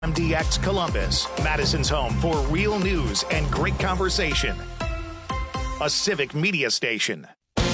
MDX Columbus, Madison's home for real news and great conversation. A civic media station.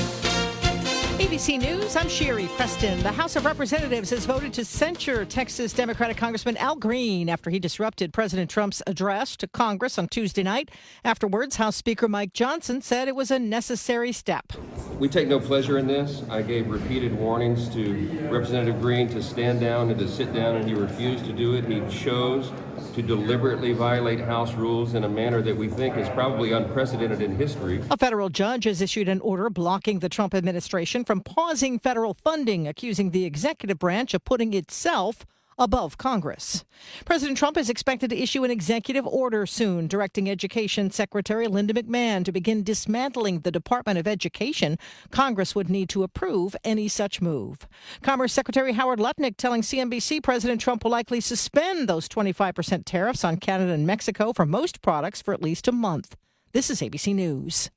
ABC News, I'm Sherry Preston. The House of Representatives has voted to censure Texas Democratic Congressman Al Green after he disrupted President Trump's address to Congress on Tuesday night. Afterwards, House Speaker Mike Johnson said it was a necessary step. We take no pleasure in this. I gave repeated warnings to Representative Green to stand down and to sit down, and he refused to do it. He chose to deliberately violate House rules in a manner that we think is probably unprecedented in history. A federal judge has issued an order blocking the Trump administration from pausing federal funding, accusing the executive branch of putting itself above Congress. President Trump is expected to issue an executive order soon, directing Education Secretary Linda McMahon to begin dismantling the Department of Education. Congress would need to approve any such move. Commerce Secretary Howard Lutnick telling CNBC President Trump will likely suspend those 25% tariffs on Canada and Mexico for most products for at least a month. This is ABC News.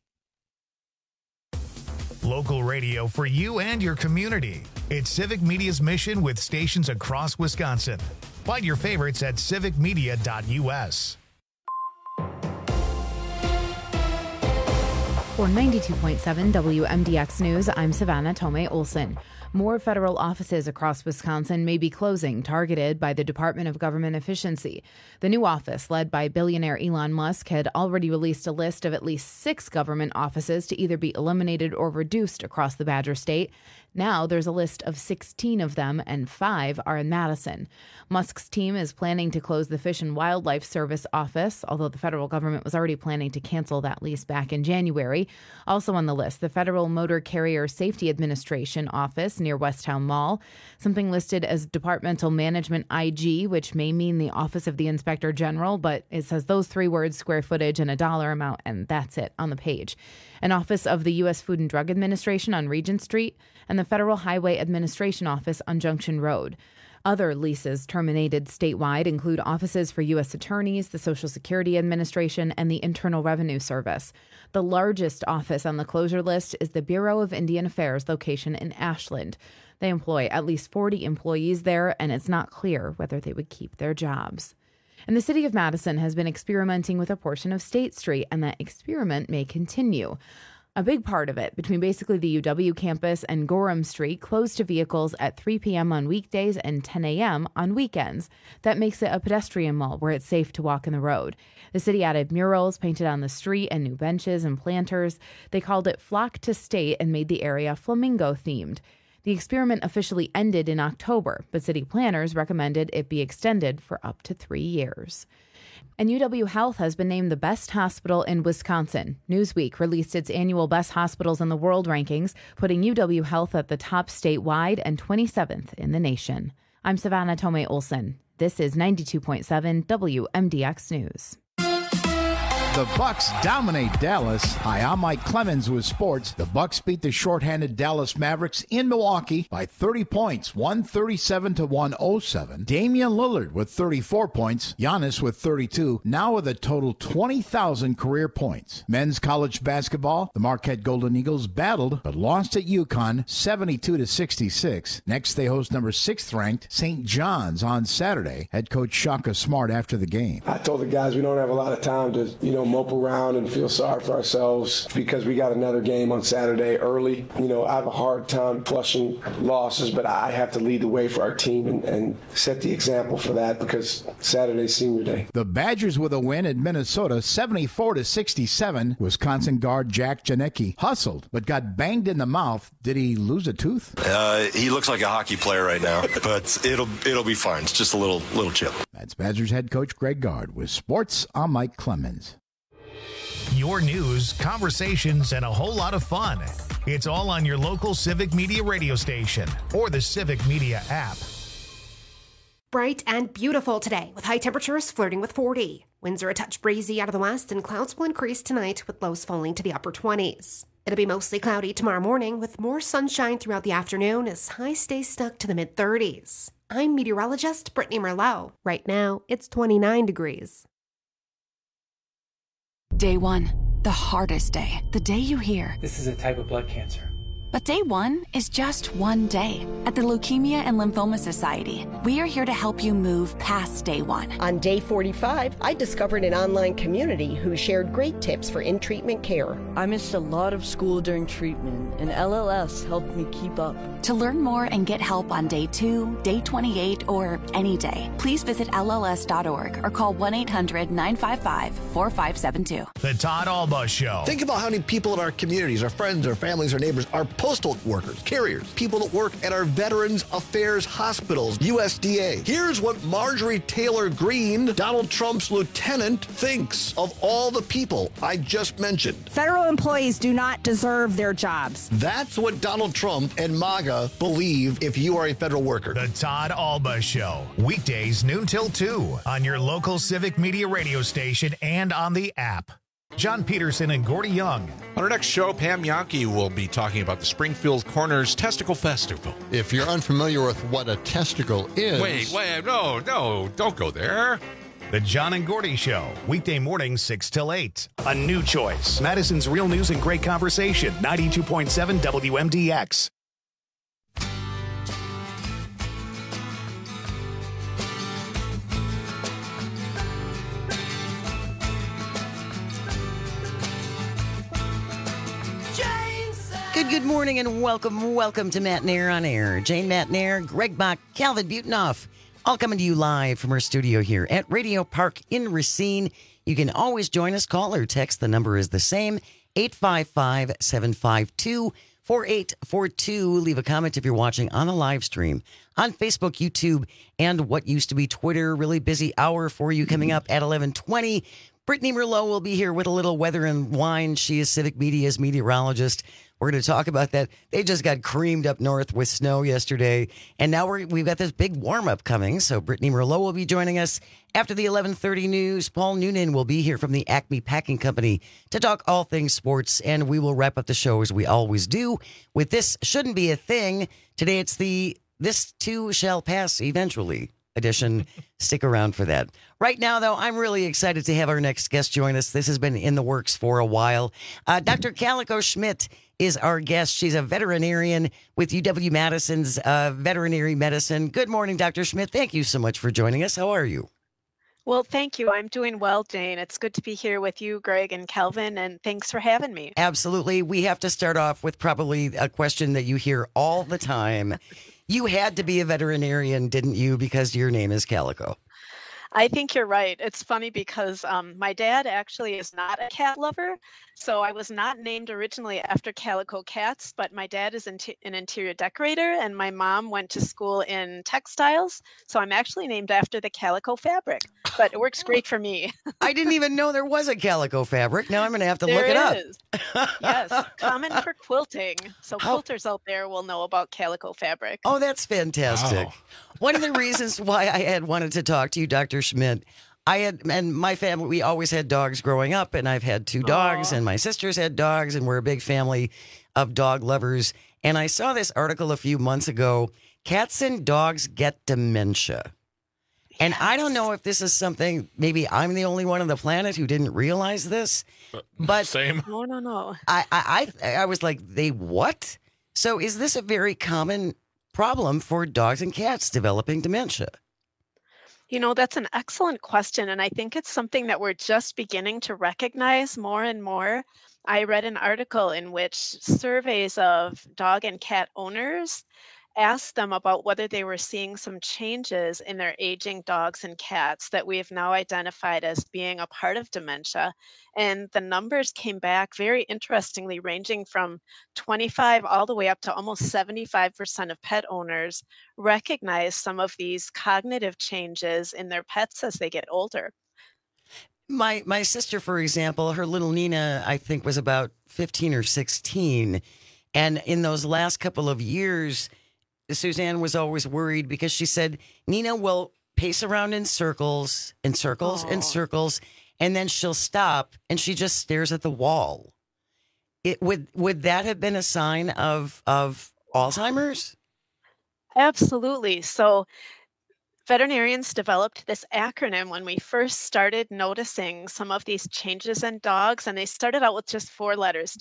Local radio for you and your community. It's Civic Media's mission with stations across Wisconsin. Find your favorites at civicmedia.us. For 92.7 WMDX News, I'm Savannah Tomei Olson. More federal offices across Wisconsin may be closing, targeted by the Department of Government Efficiency. The new office, led by billionaire Elon Musk, had already released a list of at least 6 government offices to either be eliminated or reduced across the Badger State. Now there's a list of 16 of them, and 5 are in Madison. Musk's team is planning to close the Fish and Wildlife Service office, although the federal government was already planning to cancel that lease back in January. Also on the list, the Federal Motor Carrier Safety Administration office near Westtown Mall, something listed as Departmental Management IG, which may mean the Office of the Inspector General, but it says those 3 words, square footage, and a dollar amount, and that's it on the page. An office of the U.S. Food and Drug Administration on Regent Street, and the Federal Highway Administration office on Junction Road. Other leases terminated statewide include offices for U.S. attorneys, the Social Security Administration, and the Internal Revenue Service. The largest office on the closure list is the Bureau of Indian Affairs location in Ashland. They employ at least 40 employees there, and it's not clear whether they would keep their jobs. And the city of Madison has been experimenting with a portion of State Street, and that experiment may continue. A big part of it, between basically the UW campus and Gorham Street, closed to vehicles at 3 p.m. on weekdays and 10 a.m. on weekends. That makes it a pedestrian mall where it's safe to walk in the road. The city added murals painted on the street and new benches and planters. They called it Flock to State and made the area flamingo-themed. The experiment officially ended in October, but city planners recommended it be extended for up to 3 years. And UW Health has been named the best hospital in Wisconsin. Newsweek released its annual Best Hospitals in the World rankings, putting UW Health at the top statewide and 27th in the nation. I'm Savannah Tomei Olson. This is 92.7 WMDX News. The Bucks dominate Dallas. Hi, I'm Mike Clemens with sports. The Bucks beat the shorthanded Dallas Mavericks in Milwaukee by 30 points, 137-107. Damian Lillard with 34 points, Giannis with 32, now with a total 20,000 career points. Men's college basketball, the Marquette Golden Eagles battled but lost at UConn 72-66. Next, they host number 6th ranked St. John's on Saturday. Head coach Shaka Smart after the game. I told the guys we don't have a lot of time to, mope around and feel sorry for ourselves because we got another game on Saturday early. I have a hard time flushing losses, but I have to lead the way for our team and set the example for that because Saturday's senior day. The Badgers with a win at Minnesota 74-67. Wisconsin guard Jack Janicki hustled but got banged in the mouth. Did he lose a tooth? He looks like a hockey player right now, but it'll be fine. It's just a little chip. That's Badgers head coach Greg Gard with sports. I'm Mike Clemens. Your news, conversations, and a whole lot of fun. It's all on your local Civic Media radio station or the Civic Media app. Bright and beautiful today with high temperatures flirting with 40. Winds are a touch breezy out of the west and clouds will increase tonight with lows falling to the upper 20s. It'll be mostly cloudy tomorrow morning with more sunshine throughout the afternoon as highs stay stuck to the mid-30s. I'm meteorologist Brittany Merlot. Right now, it's 29 degrees. Day 1, the hardest day. The day you hear, "This is a type of blood cancer. But day one is just one day. At the Leukemia and Lymphoma Society, we are here to help you move past day one. On day 45, I discovered an online community who shared great tips for in-treatment care. I missed a lot of school during treatment, and LLS helped me keep up. To learn more and get help on day 2, day 28, or any day, please visit LLS.org or call 1-800-955-4572. The Todd Alba Show. Think about how many people in our communities, our friends, our families, our neighbors, our postal workers, carriers, people that work at our Veterans Affairs hospitals, USDA. Here's what Marjorie Taylor Greene, Donald Trump's lieutenant, thinks of all the people I just mentioned. Federal employees do not deserve their jobs. That's what Donald Trump and MAGA believe if you are a federal worker. The Todd Alba Show. Weekdays noon till 2 on your local Civic Media radio station and on the app. John Peterson and Gordy Young. On our next show, Pam Yankee will be talking about the Springfield Corners Testicle Festival. If you're unfamiliar with what a testicle is... Wait, no, don't go there. The John and Gordy Show, weekday mornings 6 till 8. A new choice. Madison's Real News and Great Conversation, 92.7 WMDX. Good morning and welcome to Matt Nair on Air. Jane Matt Nair, Greg Bach, Calvin Butenoff, all coming to you live from our studio here at Radio Park in Racine. You can always join us, call or text. The number is the same, 855-752-4842. Leave a comment if you're watching on the live stream on Facebook, YouTube, and what used to be Twitter. Really busy hour for you coming up at 11:20. Brittany Merlot will be here with a little weather and wine. She is Civic Media's meteorologist. We're going to talk about that. They just got creamed up north with snow yesterday, and now we've got this big warm-up coming. So Brittany Merlot will be joining us after the 11:30 news. Paul Noonan will be here from the Acme Packing Company to talk all things sports, and we will wrap up the show as we always do with This Shouldn't Be a Thing. Today it's the This Too Shall Pass Eventually edition. Stick around for that. Right now, though, I'm really excited to have our next guest join us. This has been in the works for a while. Dr. Calico Schmidt is our guest. She's a veterinarian with UW-Madison's veterinary medicine. Good morning, Dr. Schmidt. Thank you so much for joining us. How are you? Well, thank you. I'm doing well, Jane. It's good to be here with you, Greg and Calvin, and thanks for having me. Absolutely. We have to start off with probably a question that you hear all the time. You had to be a veterinarian, didn't you, because your name is Calico? I think you're right. It's funny because my dad actually is not a cat lover, so I was not named originally after calico cats, but my dad is an interior decorator, and my mom went to school in textiles, so I'm actually named after the calico fabric, but it works great for me. I didn't even know there was a calico fabric. Now I'm going to have to look it up. Yes, common for quilting, so quilters out there will know about calico fabric. Oh, that's fantastic. Wow. One of the reasons why I had wanted to talk to you, Dr. Schmidt, and my family, we always had dogs growing up, and I've had 2 dogs, and my sisters had dogs, and we're a big family of dog lovers. And I saw this article a few months ago, Cats and Dogs Get Dementia. And I don't know if this is something, maybe I'm the only one on the planet who didn't realize this, but same. No. I was like, they what? So is this a very common problem for dogs and cats developing dementia? You know, that's an excellent question, and I think it's something that we're just beginning to recognize more and more. I read an article in which surveys of dog and cat owners asked them about whether they were seeing some changes in their aging dogs and cats that we have now identified as being a part of dementia. And the numbers came back very interestingly, ranging from 25 all the way up to almost 75% of pet owners recognize some of these cognitive changes in their pets as they get older. My sister, for example, her little Nina, I think, was about 15 or 16. And in those last couple of years, Suzanne was always worried because she said Nina will pace around in circles and circles and circles, and then she'll stop and she just stares at the wall. Would that have been a sign of Alzheimer's? Absolutely. So Veterinarians developed this acronym when we first started noticing some of these changes in dogs, and they started out with just 4 letters,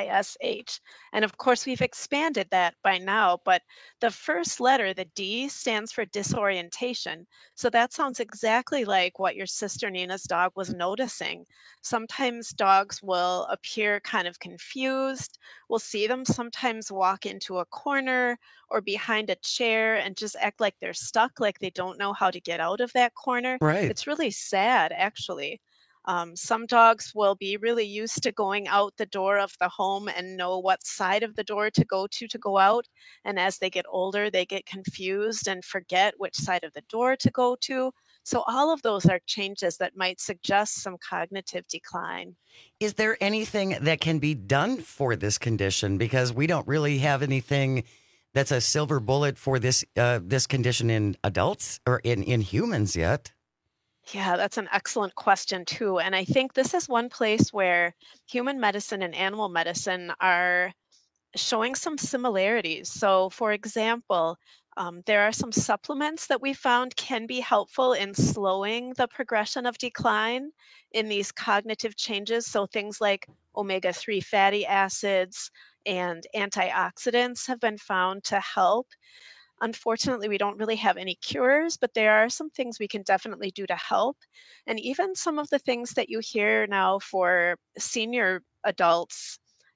DISH. And of course, we've expanded that by now, but the first letter, the D, stands for disorientation. So that sounds exactly like what your sister Nina's dog was noticing. Sometimes dogs will appear kind of confused. We'll see them sometimes walk into a corner or behind a chair and just act like they're stuck, like they don't know how to get out of that corner. Right. It's really sad, actually. Some dogs will be really used to going out the door of the home and know what side of the door to go out. And as they get older, they get confused and forget which side of the door to go to. So all of those are changes that might suggest some cognitive decline. Is there anything that can be done for this condition? Because we don't really have anything that's a silver bullet for this this condition in adults or in humans yet. Yeah, that's an excellent question, too. And I think this is one place where human medicine and animal medicine are showing some similarities. So, for example, there are some supplements that we found can be helpful in slowing the progression of decline in these cognitive changes. So, things like omega-3 fatty acids and antioxidants have been found to help. Unfortunately, we don't really have any cures, but there are some things we can definitely do to help. And even some of the things that you hear now for senior adults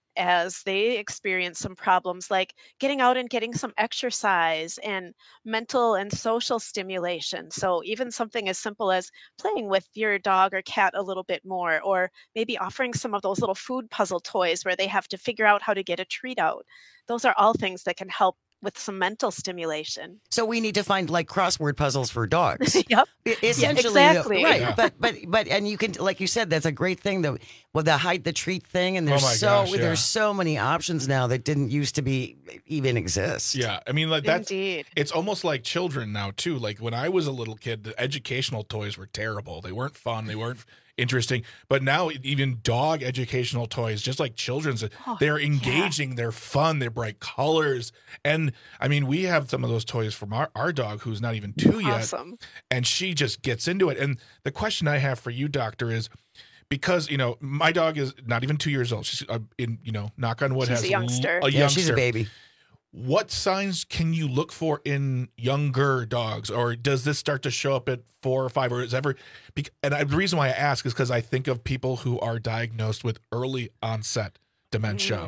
as they experience some problems, like getting out and getting some exercise and mental and social stimulation. So, even something as simple as playing with your dog or cat a little bit more, or maybe offering some of those little food puzzle toys where they have to figure out how to get a treat out. Those are all things that can help with some mental stimulation. So we need to find like crossword puzzles for dogs. Yep. Essentially, yeah, exactly. Right. Yeah. But and you can, like you said, that's a great thing. The hide the treat thing, and there's gosh, so many options now that didn't used to be even exist. Yeah, I mean, like that's Indeed. it's almost like children now too. Like when I was a little kid, the educational toys were terrible. They weren't fun. They weren't interesting. But now even dog educational toys, just like children's, they're engaging. They're fun. They're bright colors. And I mean, we have some of those toys from our dog who's not even 2 yet. Awesome. And she just gets into it. And the question I have for you, doctor, is because, my dog is not even 2 years old. She's knock on wood, She's has a youngster. Yeah, she's a baby. What signs can you look for in younger dogs, or does this start to show up at 4 or 5, or is ever? And the reason why I ask is because I think of people who are diagnosed with early onset dementia.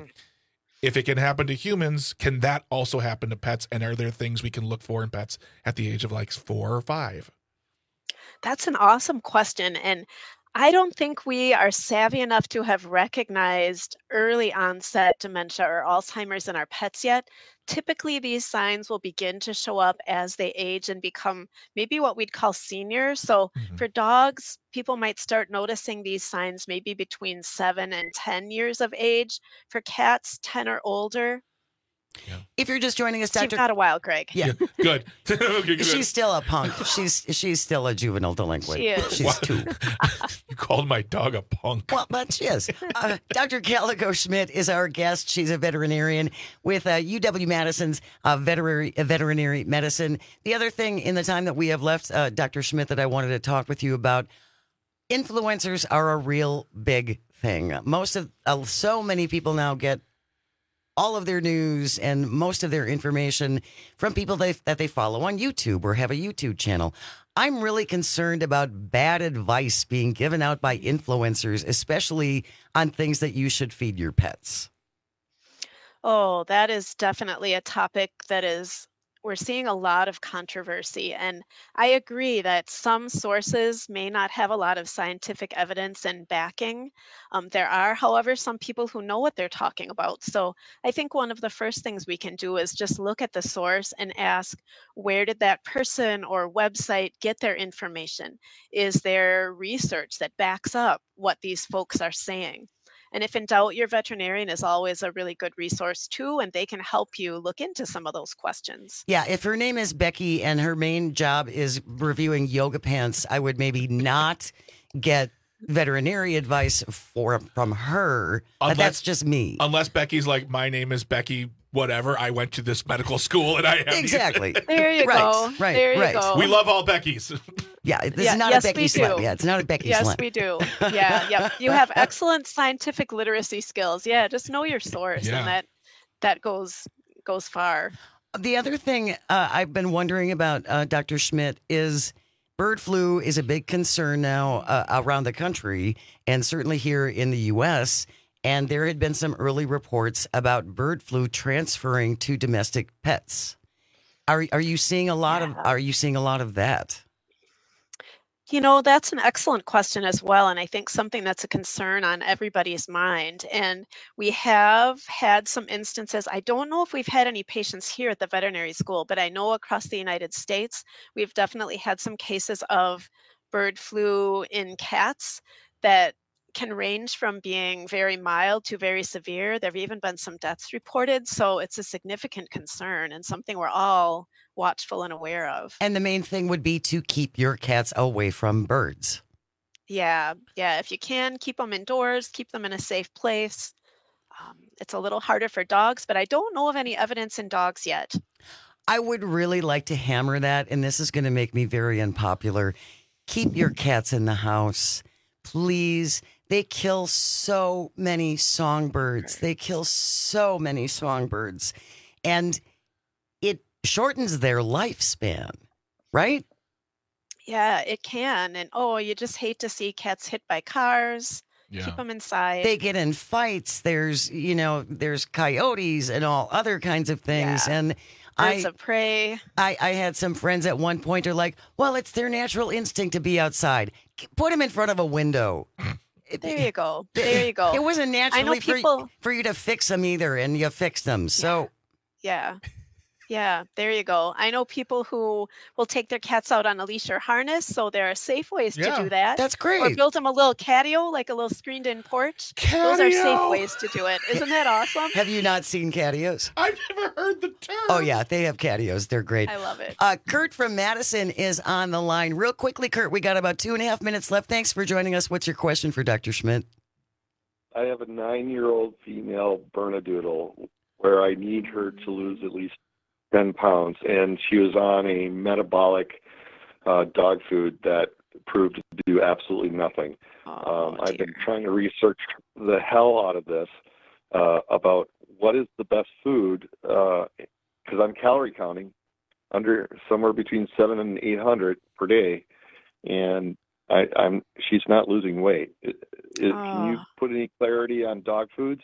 If it can happen to humans, can that also happen to pets? And are there things we can look for in pets at the age of like 4 or 5? That's an awesome question. And I don't think we are savvy enough to have recognized early onset dementia or Alzheimer's in our pets yet. Typically, these signs will begin to show up as they age and become maybe what we'd call seniors. So for dogs, people might start noticing these signs maybe between 7 and 10 years of age. For cats, 10 or older. If you're just joining us, You've Dr. got a while, Greg. Yeah. Good. Okay, good. She's still a punk. She's still a juvenile delinquent. She is. She's 2. You called my dog a punk. Well, but she is. Dr. Calico Schmidt is our guest. She's a veterinarian with UW-Madison's veterinary medicine. The other thing in the time that we have left, Dr. Schmidt, that I wanted to talk with you about, influencers are a real big thing. So many people now get all of their news and most of their information from people that they follow on YouTube or have a YouTube channel. I'm really concerned about bad advice being given out by influencers, especially on things that you should feed your pets. Oh, that is definitely a topic we're seeing a lot of controversy. And I agree that some sources may not have a lot of scientific evidence and backing. There are, however, some people who know what they're talking about. So I think one of the first things we can do is just look at the source and ask, where did that person or website get their information? Is there research that backs up what these folks are saying? And if in doubt, your veterinarian is always a really good resource too, and they can help you look into some of those questions. Yeah, if her name is Becky and her main job is reviewing yoga pants, I would maybe not get veterinary advice from her. That's just me. Unless Becky's like, my name is Becky whatever. I went to this medical school and I have Exactly. There you go. Right. There you Right. go. We love all Beckys. Yeah, this is not a Becky slut. Yeah, it's not a Becky Yes, slut. we do. Yeah, yep. You have excellent scientific literacy skills. Yeah, just know your source, and that goes far. The other thing I've been wondering about, Dr. Schmidt, is bird flu is a big concern now around the country, and certainly here in the U.S., and there had been some early reports about bird flu transferring to domestic pets. Are you seeing a lot of that? You know, that's an excellent question as well, and I think something that's a concern on everybody's mind. And we have had some instances. I don't know if we've had any patients here at the veterinary school, but I know across the United States, we've definitely had some cases of bird flu in cats that can range from being very mild to very severe. There have even been some deaths reported, so it's a significant concern and something we're all watchful and aware of. And the main thing would be to keep your cats away from birds. Yeah. If you can, keep them indoors, keep them in a safe place. It's a little harder for dogs, but I don't know of any evidence in dogs yet. I would really like to hammer that, and this is going to make me very unpopular. Keep your cats in the house, please. They kill so many songbirds. And it shortens their lifespan, right? Yeah, it can. And you just hate to see cats hit by cars. Yeah. Keep them inside. They get in fights. There's coyotes and all other kinds of things. Yeah. And birds of prey. I had some friends at one point are like, well, it's their natural instinct to be outside. Put them in front of a window. There you go. It wasn't naturally for you to fix them either, and you fixed them. So, yeah, there you go. I know people who will take their cats out on a leash or harness, so there are safe ways to do that. That's great. Or build them a little catio, like a little screened-in porch. Those are safe ways to do it. Isn't that awesome? Have you not seen catios? I've never heard the term. Oh, yeah, they have catios. They're great. I love it. Kurt from Madison is on the line. Real quickly, Kurt, we got about 2.5 minutes left. Thanks for joining us. What's your question for Dr. Schmidt? I have a 9-year-old female Bernedoodle where I need her to lose at least 10 pounds, and she was on a metabolic dog food that proved to do absolutely nothing. I've been trying to research the hell out of this about what is the best food, because I'm calorie counting under somewhere between 700 and 800 per day, and she's not losing weight. Can you put any clarity on dog foods?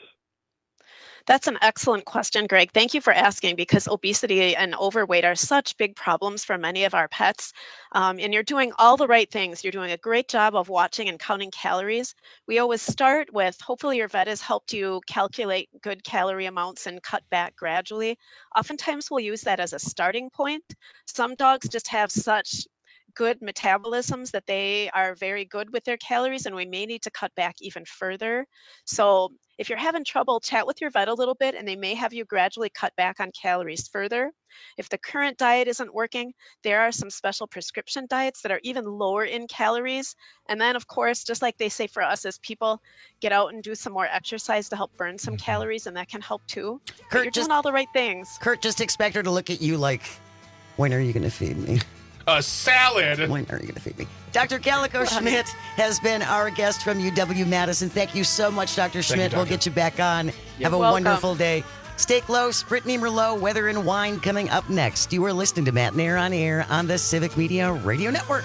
That's an excellent question, Greg. Thank you for asking, because obesity and overweight are such big problems for many of our pets. And you're doing all the right things. You're doing a great job of watching and counting calories. We always start with, hopefully your vet has helped you calculate good calorie amounts and cut back gradually. Oftentimes we'll use that as a starting point. Some dogs just have such good metabolisms that they are very good with their calories, and we may need to cut back even further. So if you're having trouble, chat with your vet a little bit, and they may have you gradually cut back on calories further. If the current diet isn't working, there are some special prescription diets that are even lower in calories. And then, of course, just like they say for us as people, get out and do some more exercise to help burn some calories, and that can help too. Kurt, you're doing all the right things. Kurt, just expect her to look at you like, when are you going to feed me? A salad. When are you going to feed me? Dr. Calico Schmidt has been our guest from UW-Madison. Thank you so much, Dr. Schmidt. We'll get you back on. Have a wonderful day. Stay close. Brittany Merlot, Weather and Wine coming up next. You are listening to Matt and Air on Air on the Civic Media Radio Network.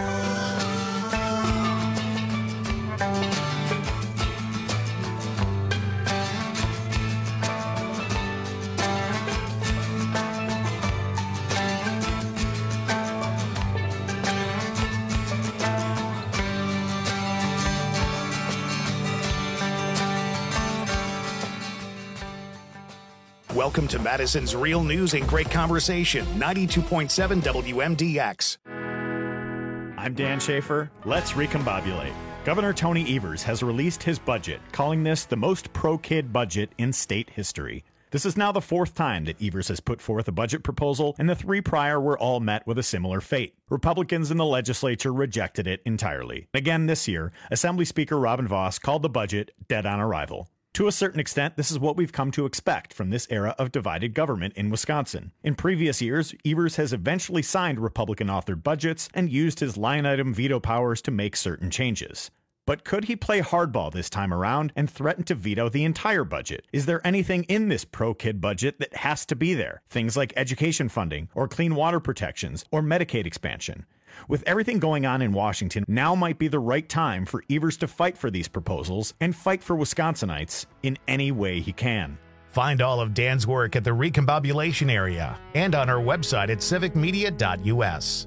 Welcome to Madison's Real News and Great Conversation, 92.7 WMDX. I'm Dan Schaefer. Let's recombobulate. Governor Tony Evers has released his budget, calling this the most pro-kid budget in state history. This is now the fourth time that Evers has put forth a budget proposal, and the three prior were all met with a similar fate. Republicans in the legislature rejected it entirely. Again this year, Assembly Speaker Robin Vos called the budget dead on arrival. To a certain extent, this is what we've come to expect from this era of divided government in Wisconsin. In previous years, Evers has eventually signed Republican-authored budgets and used his line-item veto powers to make certain changes. But could he play hardball this time around and threaten to veto the entire budget? Is there anything in this pro-kid budget that has to be there? Things like education funding, or clean water protections, or Medicaid expansion. With everything going on in Washington, now might be the right time for Evers to fight for these proposals and fight for Wisconsinites in any way he can. Find all of Dan's work at the Recombobulation area and on our website at civicmedia.us.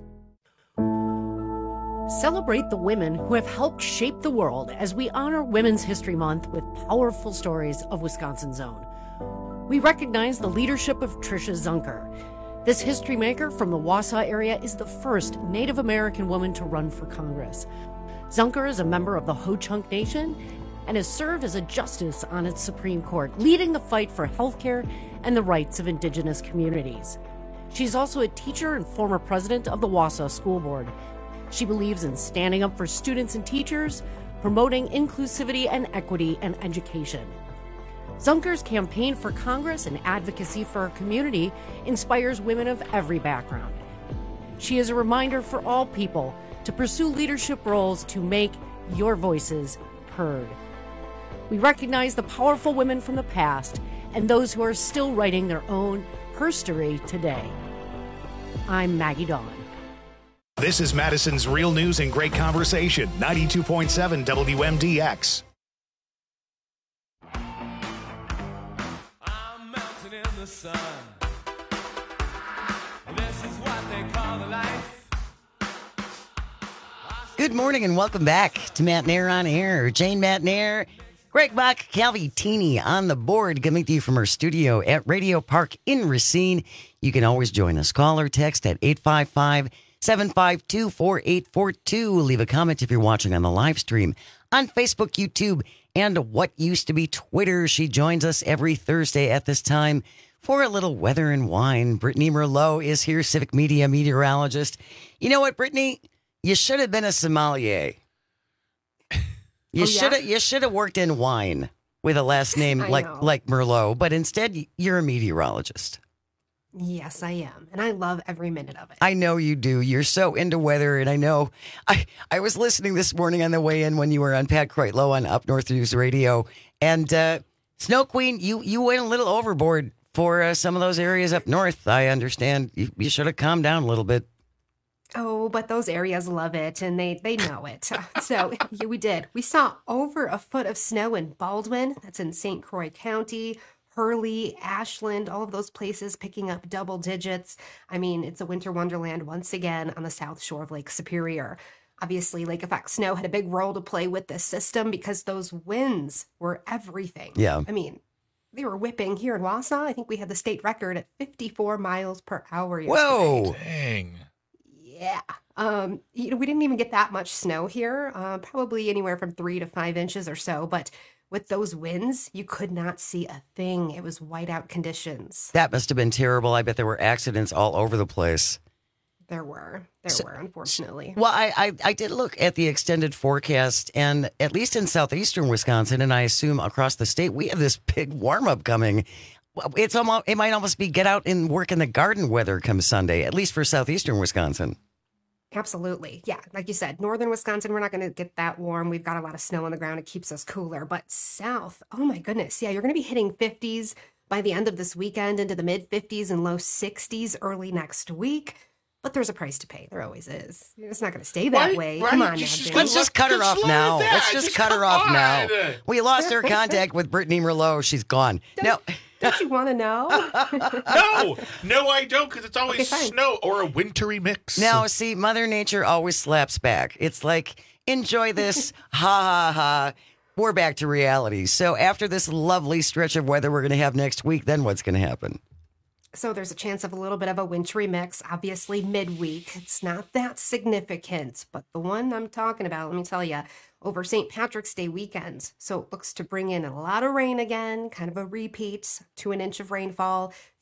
Celebrate the women who have helped shape the world as we honor Women's History Month with powerful stories of Wisconsin's own. We recognize the leadership of Tricia Zunker. This history maker from the Wausau area is the first Native American woman to run for Congress. Zunker is a member of the Ho-Chunk Nation and has served as a justice on its Supreme Court, leading the fight for healthcare and the rights of Indigenous communities. She's also a teacher and former president of the Wausau School Board. She believes in standing up for students and teachers, promoting inclusivity and equity in education. Zunker's campaign for Congress and advocacy for her community inspires women of every background. She is a reminder for all people to pursue leadership roles to make your voices heard. We recognize the powerful women from the past and those who are still writing their own herstory today. I'm Maggie Dawn. This is Madison's Real News and Great Conversation, 92.7 WMDX. I'm melting in the sun. This is what they call life. Good morning and welcome back to Matt Nair on Air. Jane Matt Nair, Greg Bach, Calvi Teeny on the board, coming to you from our studio at Radio Park in Racine. You can always join us. Call or text at 855-752-4842. Leave a comment if you're watching on the live stream on Facebook, YouTube, and what used to be Twitter. She joins us every Thursday at this time for a little weather and wine. Brittany Merlot is here, Civic Media meteorologist. You know what, Brittany? You should have been a sommelier. You should have worked in wine with a last name like Merlot, but instead you're a meteorologist. Yes, I am. And I love every minute of it. I know you do. You're so into weather. And I know I was listening this morning on the way in when you were on Pat Kreitlow on Up North News Radio. And Snow Queen, you went a little overboard for some of those areas up north. I understand. You should have calmed down a little bit. Oh, but those areas love it, and they know it. So yeah, we did. We saw over a foot of snow in Baldwin. That's in St. Croix County. Hurley, Ashland, all of those places picking up double digits. I mean, it's a winter wonderland once again on the south shore of Lake Superior. Obviously, lake effect snow had a big role to play with this system because those winds were everything. Yeah. I mean, they were whipping here in Wausau. I think we had the state record at 54 miles per hour yesterday. Whoa. Dang. Yeah. We didn't even get that much snow here, probably anywhere from 3 to 5 inches or so, but with those winds, you could not see a thing. It was whiteout conditions. That must have been terrible. I bet there were accidents all over the place. There were, unfortunately. Well, I did look at the extended forecast, and at least in southeastern Wisconsin, and I assume across the state, we have this big warm-up coming. It might almost be get out and work in the garden weather come Sunday, at least for southeastern Wisconsin. Absolutely. Yeah. Like you said, northern Wisconsin, we're not going to get that warm. We've got a lot of snow on the ground. It keeps us cooler. But south, oh my goodness. Yeah, you're going to be hitting 50s by the end of this weekend, into the mid 50s and low 60s early next week. But there's a price to pay. There always is. It's not going to stay that way. Right. Come on now, Let's just cut her off now. Let's just cut her off now. We lost our contact with Brittany Merlot. She's gone. Don't you want to know? No, I don't, because it's always snow or a wintry mix. Now, see, Mother Nature always slaps back. It's like, enjoy this, ha, ha, ha. We're back to reality. So after this lovely stretch of weather we're going to have next week, then what's going to happen? So there's a chance of a little bit of a wintry mix, obviously midweek. It's not that significant, but the one I'm talking about, let me tell you, over St. Patrick's Day weekend. So it looks to bring in a lot of rain again, kind of a repeat to an inch of rainfall.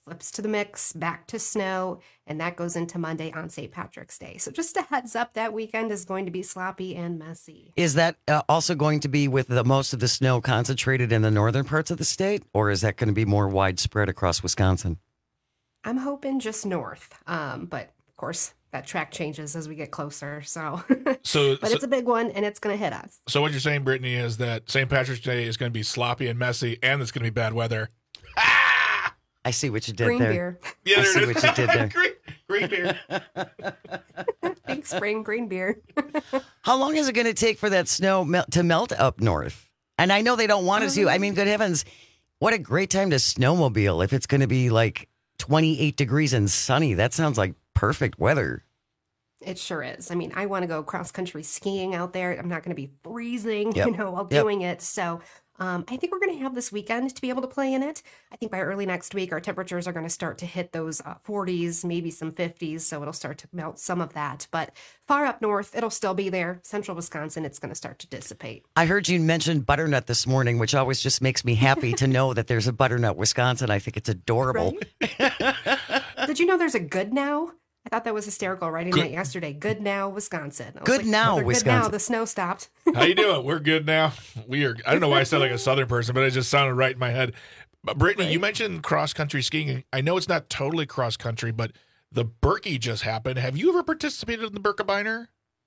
flips to the mix, back to snow, and that goes into Monday on St. Patrick's Day. So just a heads up, that weekend is going to be sloppy and messy. Is that also going to be with most of the snow concentrated in the northern parts of the state, or is that going to be more widespread across Wisconsin? I'm hoping just north, but of course that track changes as we get closer. So it's a big one, and it's going to hit us. So what you're saying, Brittany, is that St. Patrick's Day is going to be sloppy and messy, and it's going to be bad weather. I see what you did green there. Beer. Yeah, I see what you did there. green beer. Big spring green beer. How long is it going to take for that snow to melt up north? And I know they don't want us to. I mean, good heavens, what a great time to snowmobile if it's going to be like 28 degrees and sunny. That sounds like perfect weather. It sure is. I mean, I want to go cross-country skiing out there. I'm not going to be freezing, Yep. while doing it. So I think we're going to have this weekend to be able to play in it. I think by early next week, our temperatures are going to start to hit those 40s, maybe some 50s. So it'll start to melt some of that. But far up north, it'll still be there. Central Wisconsin, it's going to start to dissipate. I heard you mention butternut this morning, which always just makes me happy to know that there's a butternut Wisconsin. I think it's adorable. Right? Did you know there's a Good Now? I thought that was hysterical writing that yesterday. Good Now, Wisconsin. Good Now, Good Wisconsin. Now, the snow stopped. How you doing? We're good now. We are. I don't know why I sound like a Southern person, but it just sounded right in my head. But Brittany, you mentioned cross-country skiing. I know it's not totally cross-country, but the Berkey just happened. Have you ever participated in the Birkebeiner?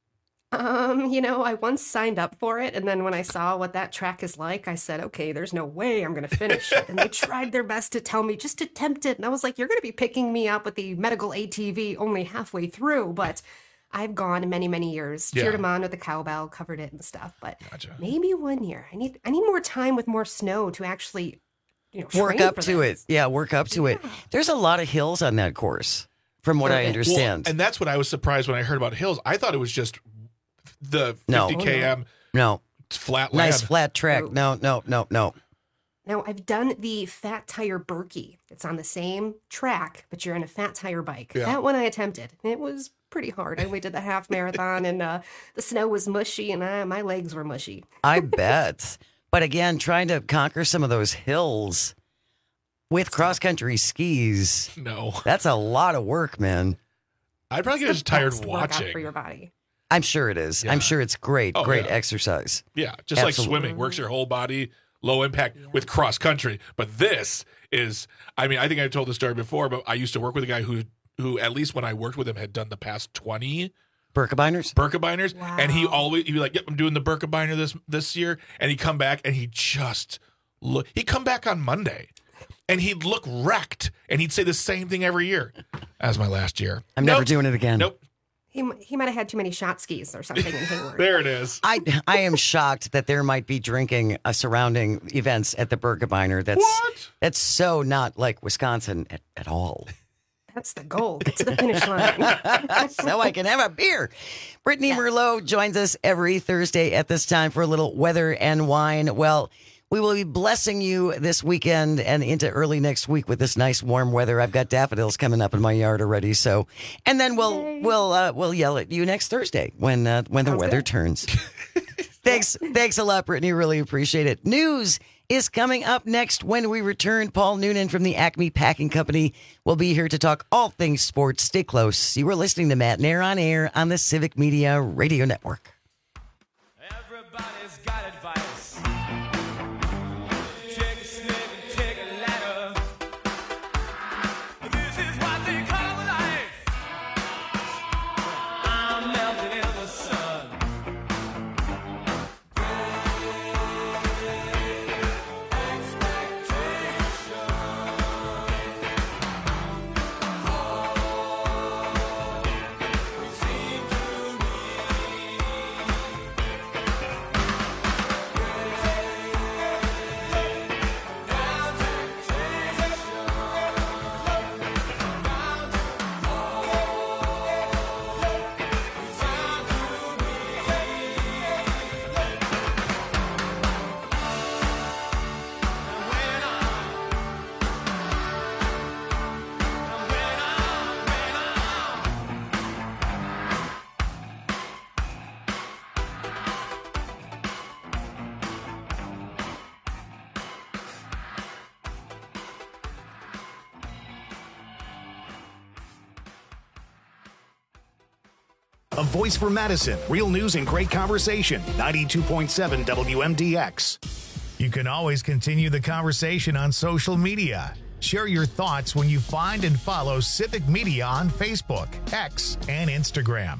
I once signed up for it, and then when I saw what that track is like, I said, okay, there's no way I'm going to finish it. And they tried their best to tell me, just attempt it. And I was like, you're going to be picking me up with the medical ATV only halfway through. But I've gone many, many years, cheered him on with the cowbell, covered it and stuff. But maybe one year. I need more time with more snow to actually, work up to it. Yeah, work up to it. There's a lot of hills on that course, from what I understand. Well, and that's what I was surprised when I heard about hills. I thought it was just the 50 km flat land. Nice flat track. No. Now, I've done the Fat Tire Berkey. It's on the same track, but you're on a fat tire bike. Yeah. That one I attempted. It was pretty hard. I only did the half marathon, and the snow was mushy, and my legs were mushy. I bet. But again, trying to conquer some of those hills with cross-country skis. No. That's a lot of work, man. I'd probably get just tired Best watching. workout for your body. I'm sure it is. Yeah. I'm sure it's great. Oh, great yeah. exercise. Yeah, just like swimming. Works your whole body, low impact with cross country. But this is, I mean, I think I told the story before, but I used to work with a guy who at least when I worked with him, had done the past 20 Birkebeiners. Wow. And he'd be like, yep, I'm doing the Birkebeiner this year. And he'd come back and he'd come back on Monday and he'd look wrecked and he'd say the same thing every year. As my last year. I'm never doing it again. Nope. He might have had too many shot skis or something in Hayward. There it is. I am shocked that there might be drinking surrounding events at the Birkebeiner. That's so not like Wisconsin at all. That's the goal. Get to the finish line. So I can have a beer. Brittany Merlot joins us every Thursday at this time for a little weather and wine. Well, we will be blessing you this weekend and into early next week with this nice warm weather. I've got daffodils coming up in my yard already. So, and then we'll yell at you next Thursday when the weather turns. Thanks a lot, Brittany. Really appreciate it. News is coming up next when we return. Paul Noonan from the Acme Packing Company will be here to talk all things sports. Stay close. You were listening to Matt Nair on air on the Civic Media Radio Network. Everybody's got advice. Take a sniff and take a ladder. This is what they call life. I'm melting in the sun. Expectation. A voice for Madison. Real news and great conversation. 92.7 WMDX. You can always continue the conversation on social media. Share your thoughts when you find and follow Civic Media on Facebook, X, and Instagram.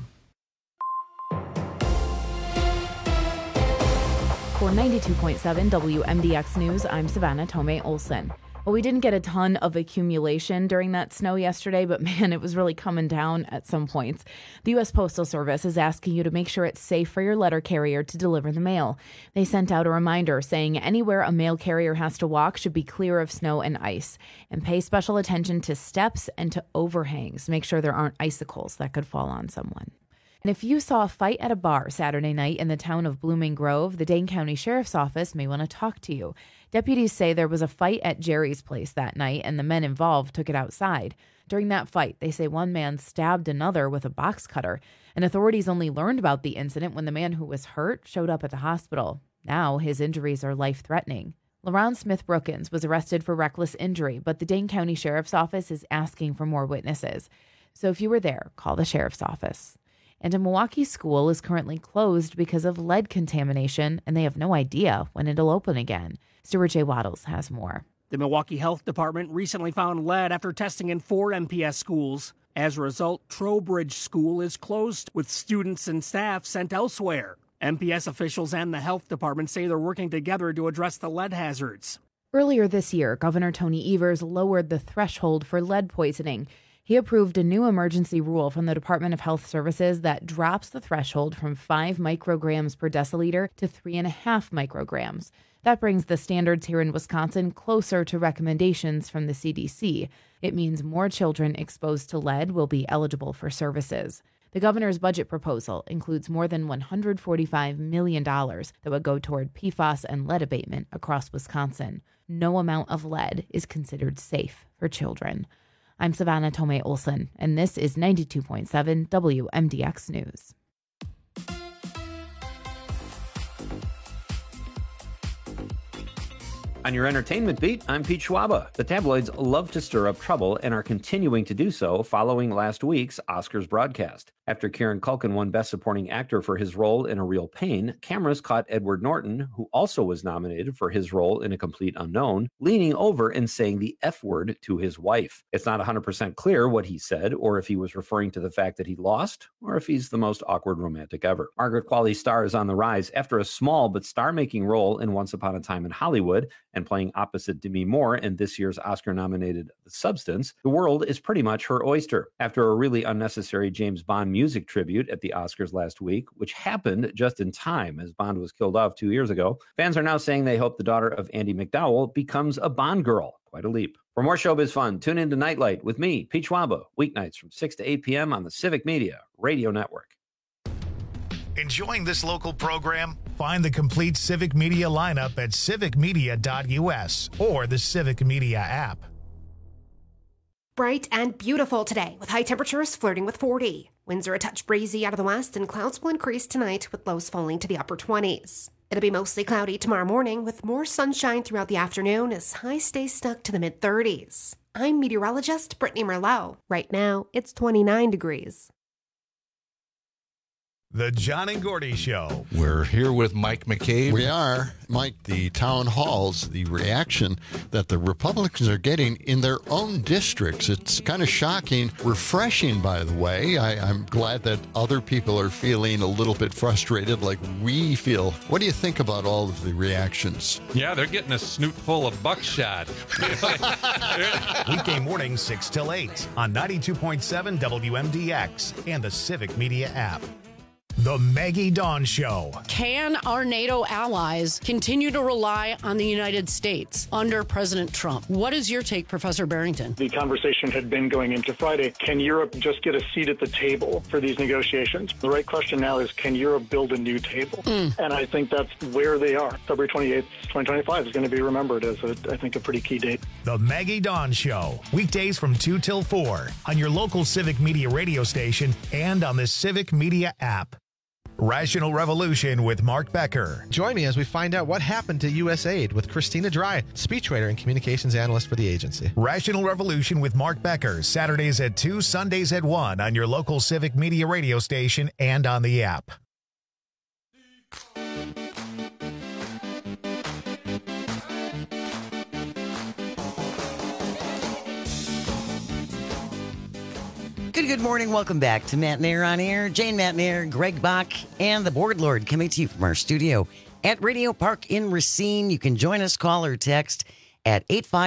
For 92.7 WMDX News, I'm Savannah Tomei Olson. Well, we didn't get a ton of accumulation during that snow yesterday, but man, it was really coming down at some points. The U.S. Postal Service is asking you to make sure it's safe for your letter carrier to deliver the mail. They sent out a reminder saying anywhere a mail carrier has to walk should be clear of snow and ice, and pay special attention to steps and to overhangs. Make sure there aren't icicles that could fall on someone. And if you saw a fight at a bar Saturday night in the town of Blooming Grove, the Dane County Sheriff's Office may want to talk to you. Deputies say there was a fight at Jerry's place that night, and the men involved took it outside. During that fight, they say one man stabbed another with a box cutter, and authorities only learned about the incident when the man who was hurt showed up at the hospital. Now his injuries are life-threatening. LaRon Smith Brookins was arrested for reckless injury, but the Dane County Sheriff's Office is asking for more witnesses. So if you were there, call the Sheriff's Office. And a Milwaukee school is currently closed because of lead contamination, and they have no idea when it'll open again. Stuart J. Waddles has more. The Milwaukee Health Department recently found lead after testing in 4 MPS schools. As a result, Trowbridge School is closed, with students and staff sent elsewhere. MPS officials and the health department say they're working together to address the lead hazards. Earlier this year, Governor Tony Evers lowered the threshold for lead poisoning. He approved a new emergency rule from the Department of Health Services that drops the threshold from 5 micrograms per deciliter to 3.5 micrograms. That brings the standards here in Wisconsin closer to recommendations from the CDC. It means more children exposed to lead will be eligible for services. The governor's budget proposal includes more than $145 million that would go toward PFAS and lead abatement across Wisconsin. No amount of lead is considered safe for children. I'm Savannah Tomei Olson, and this is 92.7 WMDX News. On your entertainment beat, I'm Pete Schwaba. The tabloids love to stir up trouble and are continuing to do so following last week's Oscars broadcast. After Kieran Culkin won Best Supporting Actor for his role in A Real Pain, cameras caught Edward Norton, who also was nominated for his role in A Complete Unknown, leaning over and saying the F word to his wife. It's not 100% clear what he said, or if he was referring to the fact that he lost, or if he's the most awkward romantic ever. Margaret Qualley's star is on the rise after a small but star-making role in Once Upon a Time in Hollywood, and playing opposite Demi Moore in this year's Oscar-nominated The Substance. The world is pretty much her oyster. After a really unnecessary James Bond music tribute at the Oscars last week, which happened just in time as Bond was killed off 2 years ago, fans are now saying they hope the daughter of Andy McDowell becomes a Bond girl. Quite a leap. For more showbiz fun, tune into Nightlight with me, Pete Schwaba, weeknights from 6 to 8 p.m. on the Civic Media Radio Network. Enjoying this local program? Find the complete Civic Media lineup at civicmedia.us or the Civic Media app. Bright and beautiful today with high temperatures flirting with 40. Winds are a touch breezy out of the west and clouds will increase tonight with lows falling to the upper 20s. It'll be mostly cloudy tomorrow morning with more sunshine throughout the afternoon as highs stay stuck to the mid-30s. I'm meteorologist Brittany Merlot. Right now, it's 29 degrees. The John and Gordy Show. We're here with Mike McCabe. We are. Mike, the town halls, the reaction that the Republicans are getting in their own districts. It's kind of shocking, refreshing, by the way. I'm glad that other people are feeling a little bit frustrated like we feel. What do you think about all of the reactions? Yeah, they're getting a snoot full of buckshot. Weekday morning, 6 till 8 on 92.7 WMDX and the Civic Media app. The Maggie Dawn Show. Can our NATO allies continue to rely on the United States under President Trump? What is your take, Professor Barrington? The conversation had been going into Friday. Can Europe just get a seat at the table for these negotiations? The right question now is, can Europe build a new table? And I think that's where they are. February 28th, 2025 is going to be remembered as, I think, a pretty key date. The Maggie Dawn Show. Weekdays from 2 till 4 on your local Civic Media radio station and on the Civic Media app. Rational Revolution with Mark Becker. Join me as we find out what happened to USAID with Christina Dry, speechwriter and communications analyst for the agency. Rational Revolution with Mark Becker, Saturdays at 2, Sundays at 1 on your local Civic Media radio station and on the app. Good morning. Welcome back to Matt Nair on Air. Jane Matt Nair, Greg Bach, and the Board Lord coming to you from our studio at Radio Park in Racine. You can join us, call or text at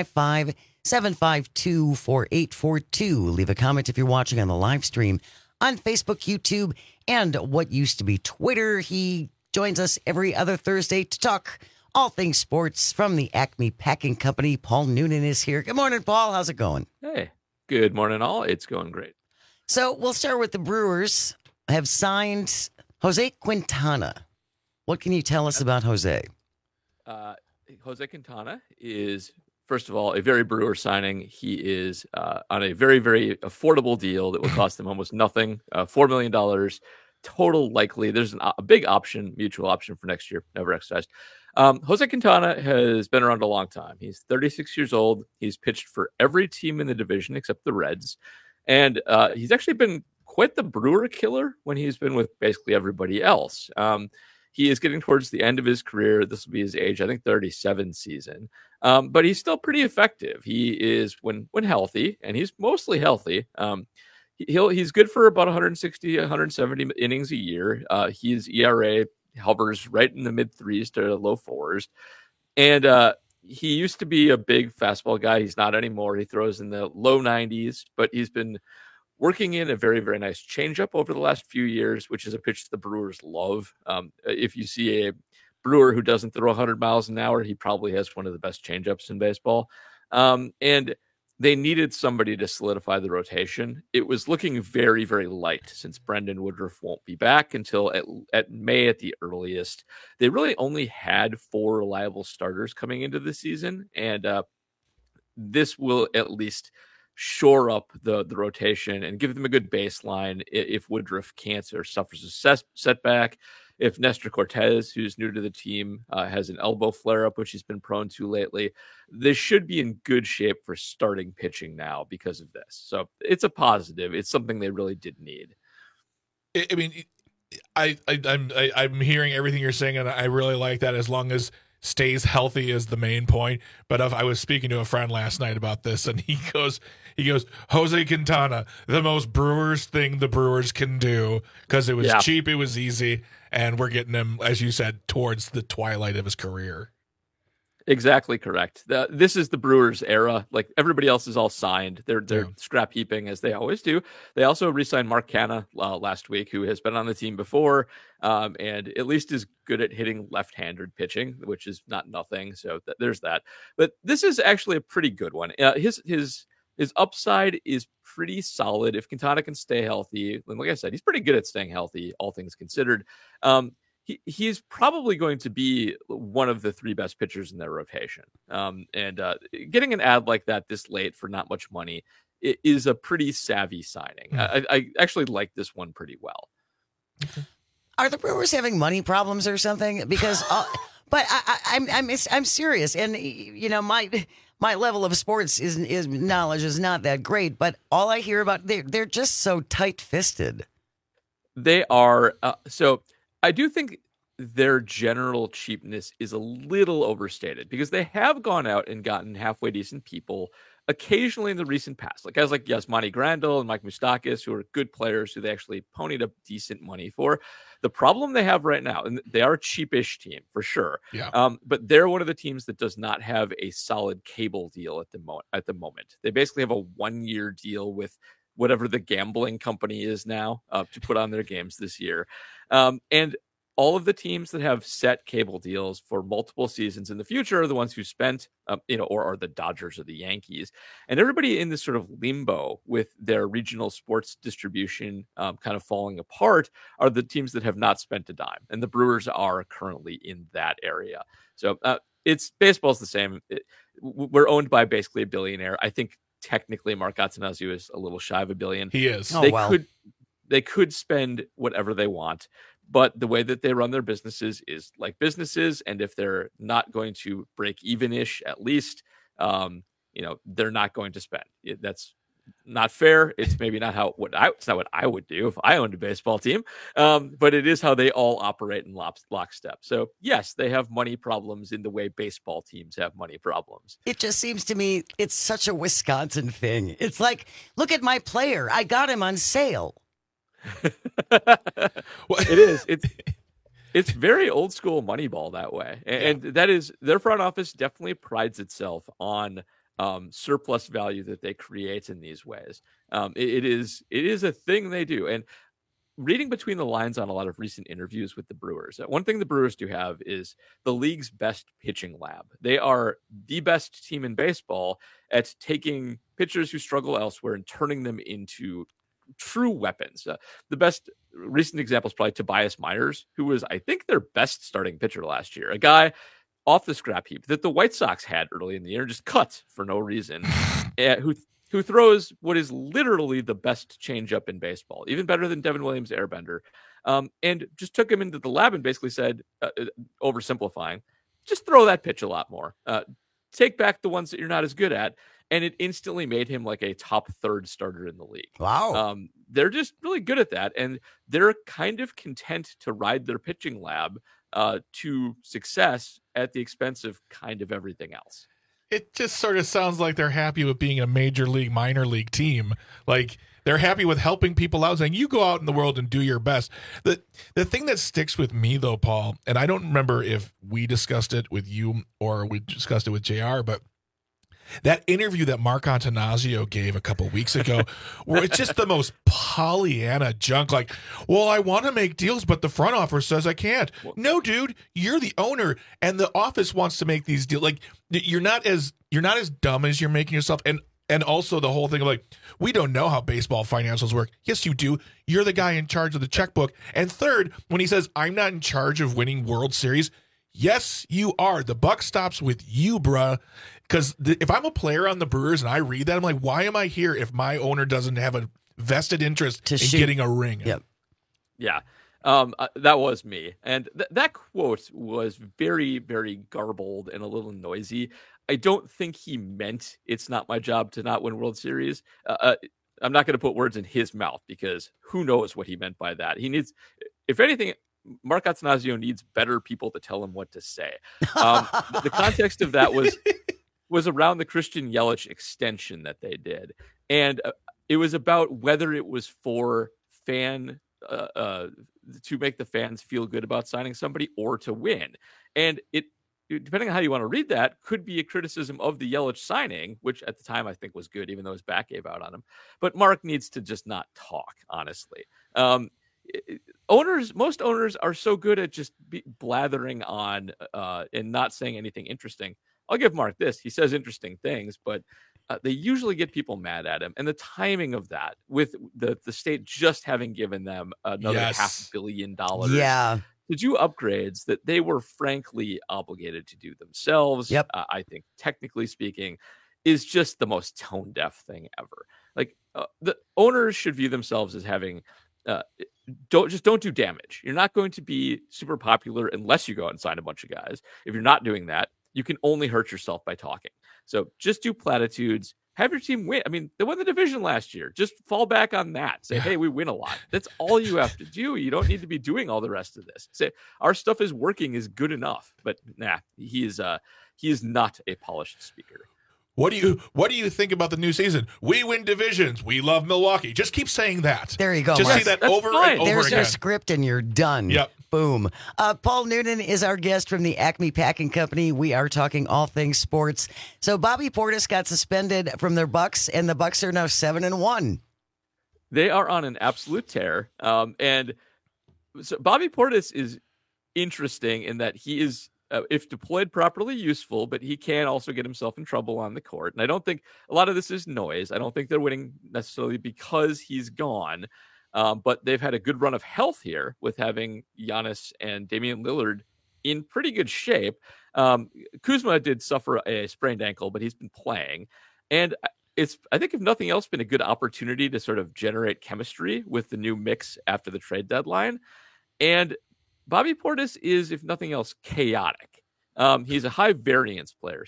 855-752-4842. Leave a comment if you're watching on the live stream on Facebook, YouTube, and what used to be Twitter. He joins us every other Thursday to talk all things sports from the Acme Packing Company. Paul Noonan is here. Good morning, Paul. How's it going? Hey, good morning, all. It's going great. So we'll start with the Brewers have signed Jose Quintana. What can you tell us about Jose? Jose Quintana is, first of all, a very Brewer signing. He is on a very, very affordable deal that will cost him almost nothing, $4 million total likely. There's a big option, mutual option for next year, never exercised. Jose Quintana has been around a long time. He's 36 years old. He's pitched for every team in the division except the Reds. And he's actually been quite the Brewer killer when he's been with basically everybody else. He is getting towards the end of his career. This will be his age, I think, 37 season. But he's still pretty effective. He is, when healthy, and he's mostly healthy, he's good for about 160, 170 innings a year. His ERA hovers right in the mid-3s to low 4s. And he used to be a big fastball guy. He's not anymore. He throws in the low 90s, but he's been working in a very, very nice changeup over the last few years, which is a pitch the Brewers love. If you see a Brewer who doesn't throw 100 miles an hour, he probably has one of the best changeups in baseball. And they needed somebody to solidify the rotation. It was looking very, very light since Brendan Woodruff won't be back until at May at the earliest. They really only had 4 reliable starters coming into the season, and this will at least shore up the rotation and give them a good baseline if Woodruff can't or suffers a setback. If Nestor Cortez, who's new to the team, has an elbow flare-up, which he's been prone to lately, they should be in good shape for starting pitching now because of this. So it's a positive. It's something they really did need. I mean, I'm hearing everything you're saying, and I really like that as long as stays healthy is the main point. But I was speaking to a friend last night about this, and he goes, Jose Quintana, the most Brewers thing the Brewers can do, because it was cheap, it was easy, and we're getting him, as you said, towards the twilight of his career. Exactly correct. This is the Brewers era. Like everybody else is all signed. They're scrap heaping as they always do. They also re-signed Mark Canha last week, who has been on the team before, and at least is good at hitting left-handed pitching, which is not nothing. So there's that. But this is actually a pretty good one. His upside is pretty solid if Quintana can stay healthy. And like I said, he's pretty good at staying healthy, all things considered. He's probably going to be one of the 3 best pitchers in their rotation. And getting an ad like that this late for not much money is a pretty savvy signing. I actually like this one pretty well. Are the Brewers having money problems or something? Because, but I'm serious, and you know my level of sports is knowledge is not that great. But all I hear about they're just so tight-fisted. They are so. I do think their general cheapness is a little overstated because they have gone out and gotten halfway decent people occasionally in the recent past. Like guys like Yasmani Grandal and Mike Moustakas, who are good players who they actually ponied up decent money for. The problem they have right now, and they are a cheapish team for sure, but they're one of the teams that does not have a solid cable deal at the moment. They basically have a 1-year deal with whatever the gambling company is now to put on their games this year. And all of the teams that have set cable deals for multiple seasons in the future are the ones who spent, or are the Dodgers or the Yankees. And everybody in this sort of limbo with their regional sports distribution kind of falling apart are the teams that have not spent a dime. And the Brewers are currently in that area. So baseball's the same. We're owned by basically a billionaire. I think technically Mark Attanasio is a little shy of $1 billion. He is. They could spend whatever they want, But the way that they run their businesses is like businesses, and if they're not going to break even-ish, at least, they're not going to spend. That's not fair. It's maybe not it's not what I would do if I owned a baseball team, but it is how they all operate in lockstep. So yes, they have money problems in the way baseball teams have money problems. It just seems to me it's such a Wisconsin thing. It's like, look at my player. I got him on sale. It is. It's very old school Moneyball that way, and that is their front office definitely prides itself on surplus value that they create in these ways. It is a thing they do. And reading between the lines on a lot of recent interviews with the Brewers, one thing the Brewers do have is the league's best pitching lab. They are the best team in baseball at taking pitchers who struggle elsewhere and turning them into true weapons. The best recent example is probably Tobias Myers, who was, I think, their best starting pitcher last year. A guy off the scrap heap that the White Sox had early in the year, just cut for no reason, who throws what is literally the best changeup in baseball, even better than Devin Williams' airbender, and just took him into the lab and basically said, oversimplifying, just throw that pitch a lot more. Take back the ones that you're not as good at. And it instantly made him like a top third starter in the league. Wow. They're just really good at that. And they're kind of content to ride their pitching lab to success at the expense of kind of everything else. It just sort of sounds like they're happy with being a major league, minor league team. Like they're happy with helping people out, saying, you go out in the world and do your best. The thing that sticks with me, though, Paul, and I don't remember if we discussed it with you or we discussed it with JR, but that interview that Mark Antanasio gave a couple weeks ago, where it's just the most Pollyanna junk. Like, well, I want to make deals, but the front office says I can't. No, dude, you're the owner, and the office wants to make these deals. Like, you're not as dumb as you're making yourself. And also the whole thing of like, we don't know how baseball financials work. Yes, you do. You're the guy in charge of the checkbook. And third, when he says I'm not in charge of winning World Series, yes, you are. The buck stops with you, bruh. Because if I'm a player on the Brewers and I read that, I'm like, why am I here if my owner doesn't have a vested interest in getting a ring? Yep. Yeah. That was me. And that quote was very, very garbled and a little noisy. I don't think he meant it's not my job to not win World Series. I'm not going to put words in his mouth because who knows what he meant by that. He needs, if anything, Mark Attanasio needs better people to tell him what to say. The context of that was around the Christian Yelich extension that they did. And it was about whether it was for to make the fans feel good about signing somebody or to win. And it, depending on how you want to read that, could be a criticism of the Yelich signing, which at the time I think was good, even though his back gave out on him. But Mark needs to just not talk, honestly. Most owners are so good at just blathering on and not saying anything interesting. I'll give Mark this. He says interesting things, but they usually get people mad at him. And the timing of that, with the state just having given them another $500 million to do upgrades that they were frankly obligated to do themselves, I think, technically speaking, is just the most tone-deaf thing ever. Like, the owners should view themselves as having... don't do damage. You're not going to be super popular unless you go out and sign a bunch of guys. If you're not doing that, you can only hurt yourself by talking. So just do platitudes. Have your team win. I mean, they won the division last year. Just fall back on that. Say, hey, we win a lot. That's all you have to do. You don't need to be doing all the rest of this. Say, our stuff is working is good enough. But he is not a polished speaker. What do you think about the new season? We win divisions. We love Milwaukee. Just keep saying that. There you go. Just say that over and over There's again. your script and you're done. Yep. Boom. Paul Noonan is our guest from the Acme Packing Company. We are talking all things sports. So Bobby Portis got suspended from their Bucks, and the Bucks are now 7-1. They are on an absolute tear. And so Bobby Portis is interesting in that he is, if deployed properly, useful, but he can also get himself in trouble on the court. And I don't think a lot of this is noise. I don't think they're winning necessarily because he's gone. But they've had a good run of health here with having Giannis and Damian Lillard in pretty good shape. Kuzma did suffer a sprained ankle, but he's been playing. And it's, I think, if nothing else, been a good opportunity to sort of generate chemistry with the new mix after the trade deadline. And Bobby Portis is, if nothing else, chaotic. He's a high variance player.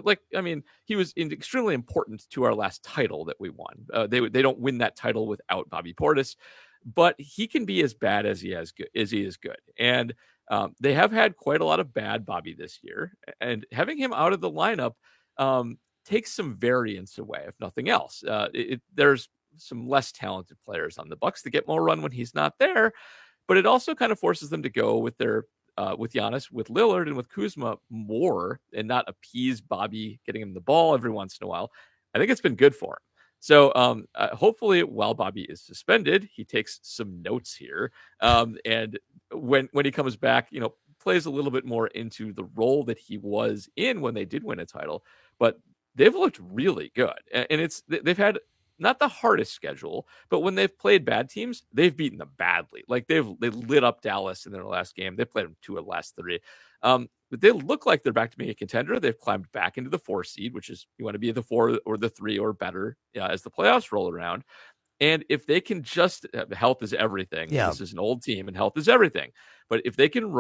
He was extremely important to our last title that we won. They don't win that title without Bobby Portis, but he can be as bad as he is good. And they have had quite a lot of bad Bobby this year, and having him out of the lineup takes some variance away, if nothing else. There's some less talented players on the Bucks that get more run when he's not there, but it also kind of forces them to go with their with Giannis, with Lillard, and with Kuzma more, and not appease Bobby getting him the ball every once in a while. I think it's been good for him. So hopefully, while Bobby is suspended, he takes some notes here, and when he comes back, plays a little bit more into the role that he was in when they did win a title. But they've looked really good, and they've had not the hardest schedule, but when they've played bad teams, they've beaten them badly. Like they lit up Dallas in their last game. They played them 2 of the last 3. But they look like they're back to being a contender. They've climbed back into the 4 seed, which is you want to be the 4 or the 3 or better as the playoffs roll around. And if they can just health is everything. Yeah. This is an old team and health is everything. But if they can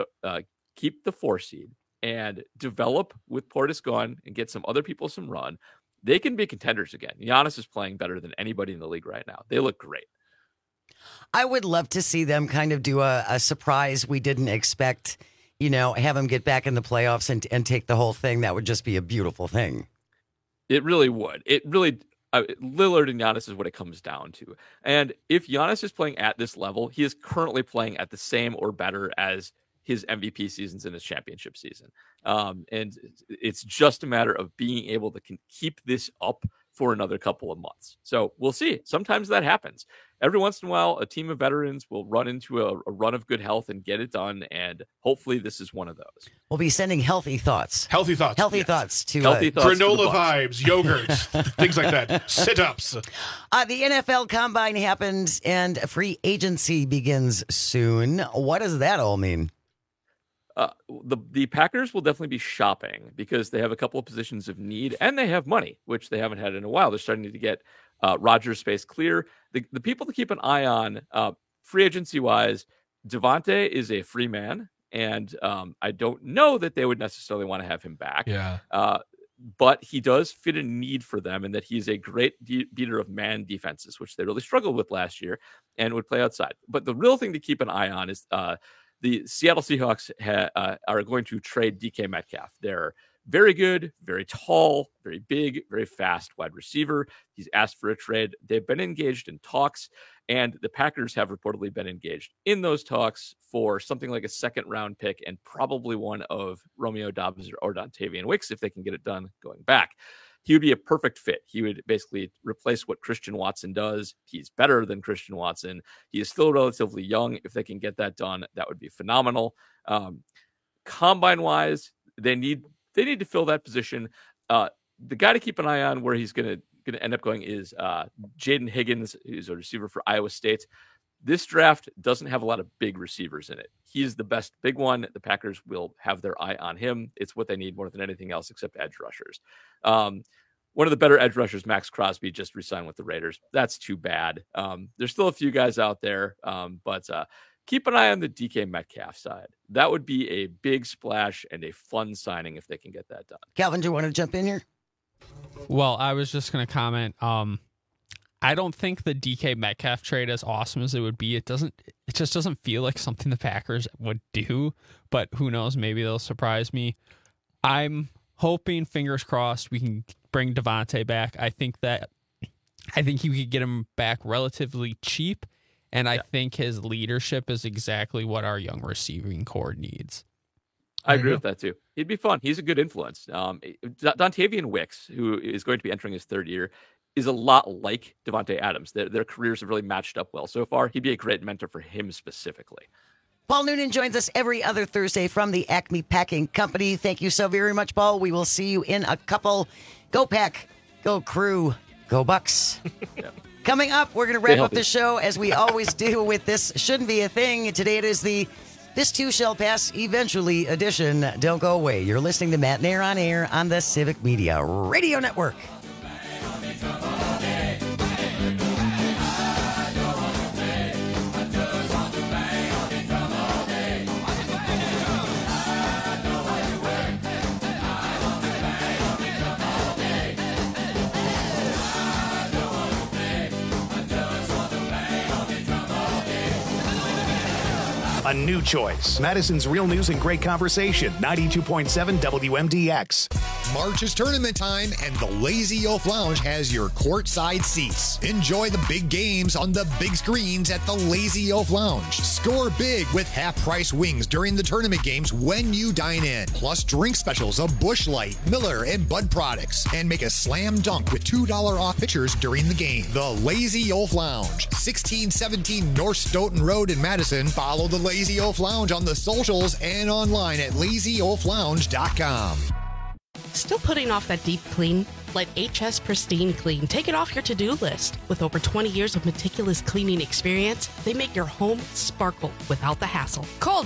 keep the 4 seed and develop with Portis gone and get some other people some run, they can be contenders again. Giannis is playing better than anybody in the league right now. They look great. I would love to see them kind of do a surprise we didn't expect, have them get back in the playoffs and take the whole thing. That would just be a beautiful thing. It really would. It really, Lillard and Giannis is what it comes down to. And if Giannis is playing at this level, he is currently playing at the same or better as his MVP seasons and his championship season. And it's just a matter of being able to keep this up for another couple of months. So we'll see. Sometimes that happens. Every once in a while, a team of veterans will run into a run of good health and get it done. And hopefully this is one of those. We'll be sending healthy thoughts. Healthy thoughts to granola vibes, yogurts, things like that. Sit-ups. The NFL Combine happens and free agency begins soon. What does that all mean? The Packers will definitely be shopping because they have a couple of positions of need and they have money, which they haven't had in a while. They're starting to get Rodgers space clear. The people to keep an eye on free agency wise, Devontae is a free man. And I don't know that they would necessarily want to have him back. Yeah. But he does fit a need for them in that he's a great beater of man defenses, which they really struggled with last year and would play outside. But the real thing to keep an eye on is the Seattle Seahawks are going to trade DK Metcalf. They're very good, very tall, very big, very fast wide receiver. He's asked for a trade. They've been engaged in talks, and the Packers have reportedly been engaged in those talks for something like a 2nd-round pick and probably one of Romeo Doubs or Dontavian Wicks if they can get it done going back. He would be a perfect fit. He would basically replace what Christian Watson does. He's better than Christian Watson. He is still relatively young. If they can get that done, that would be phenomenal. Combine-wise, they need to fill that position. The guy to keep an eye on where he's going to end up going is Jaden Higgins, who's a receiver for Iowa State. This draft doesn't have a lot of big receivers in it. He's the best big one. The Packers will have their eye on him. It's what they need more than anything else except edge rushers. One of the better edge rushers, Max Crosby, just re-signed with the Raiders. That's too bad. There's still a few guys out there, but keep an eye on the DK Metcalf side. That would be a big splash and a fun signing if they can get that done. Calvin, do you want to jump in here? Well, I was just going to comment. I don't think the DK Metcalf trade, as awesome as it would be, it just doesn't feel like something the Packers would do, but who knows, maybe they'll surprise me. I'm hoping, fingers crossed, we can bring Devontae back. I think you could get him back relatively cheap, and I think his leadership is exactly what our young receiving core needs. I agree with that too. He'd be fun. He's a good influence. Dontavian Wicks, who is going to be entering his 3rd year, is a lot like Devontae Adams. Their careers have really matched up well so far. He'd be a great mentor for him specifically. Paul Noonan joins us every other Thursday from the Acme Packing Company. Thank you so very much, Paul. We will see you in a couple. Go Pack, go Crew, go Bucks. Yeah. Coming up, we're going to wrap up the show as we always do with This Shouldn't Be a Thing. Today it is the This Too Shall Pass Eventually edition. Don't go away. You're listening to Matt Nair on Air on the Civic Media Radio Network. A new choice. Madison's Real News and Great Conversation. 92.7 WMDX. March is tournament time, and the Lazy Oaf Lounge has your courtside seats. Enjoy the big games on the big screens at the Lazy Oaf Lounge. Score big with half-price wings during the tournament games when you dine in. Plus drink specials of Busch Light, Miller, and Bud products. And make a slam dunk with $2 off pitchers during the game. The Lazy Oaf Lounge, 1617 North Stoughton Road in Madison. Follow the Lazy Oaf Lounge on the socials and online at lazyoaflounge.com. Still putting off that deep clean? Let HS Pristine Clean take it off your to-do list. With over 20 years of meticulous cleaning experience, they make your home sparkle without the hassle. Call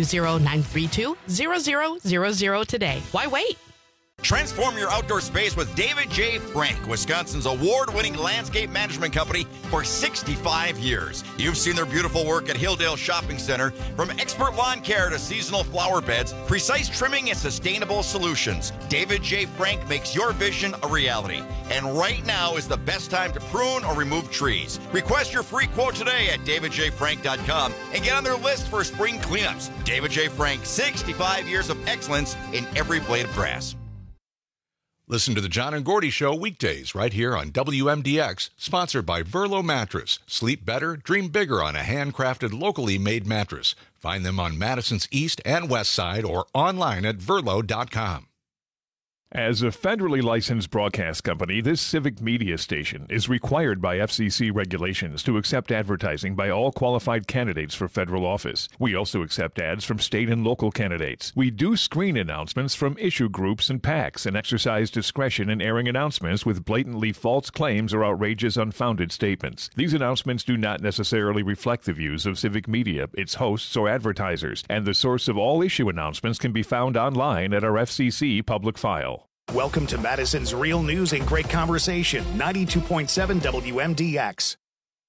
920-932-0000 today. Why wait? Transform your outdoor space with David J. Frank, Wisconsin's award-winning landscape management company for 65 years. You've seen their beautiful work at Hilldale Shopping Center. From expert lawn care to seasonal flower beds, precise trimming and sustainable solutions, David J. Frank makes your vision a reality. And right now is the best time to prune or remove trees. Request your free quote today at davidjfrank.com and get on their list for spring cleanups. David J. Frank, 65 years of excellence in every blade of grass. Listen to the John and Gordy Show weekdays right here on WMDX, sponsored by Verlo Mattress. Sleep better, dream bigger on a handcrafted, locally made mattress. Find them on Madison's East and West Side or online at verlo.com. As a federally licensed broadcast company, this civic media station is required by FCC regulations to accept advertising by all qualified candidates for federal office. We also accept ads from state and local candidates. We do screen announcements from issue groups and PACs and exercise discretion in airing announcements with blatantly false claims or outrageous, unfounded statements. These announcements do not necessarily reflect the views of civic media, its hosts, or advertisers, and the source of all issue announcements can be found online at our FCC public file. Welcome to Madison's Real News and Great Conversation, 92.7 WMDX.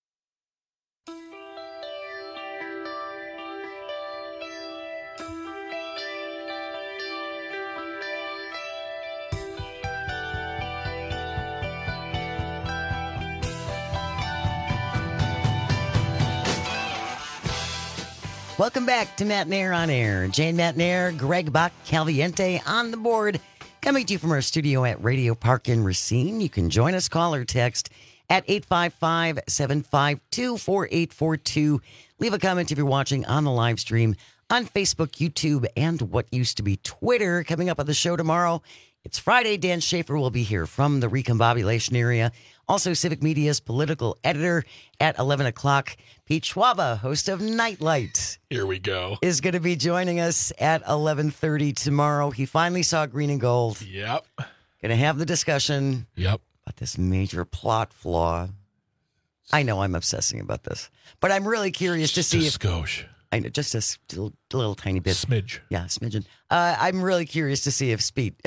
Welcome back to Matt Nair on Air. Jane Matt Nair, Greg Bach Caliente on the board. Coming to you from our studio at Radio Park in Racine. You can join us, call or text at 855-752-4842. Leave a comment if you're watching on the live stream on Facebook, YouTube, and what used to be Twitter. Coming up on the show tomorrow, it's Friday. Dan Schaefer will be here from the Recombobulation area. Also, Civic Media's political editor at 11 o'clock. Pete Schwaba, host of Nightlight. Here we go. Is going to be joining us at 11:30 tomorrow. He finally saw Green and Gold. Yep. Going to have the discussion. Yep. About this major plot flaw. I know I'm obsessing about this, but I'm really curious to see if... I know, just a little tiny bit. Smidge. Yeah, smidgen. I'm really curious to see if Pete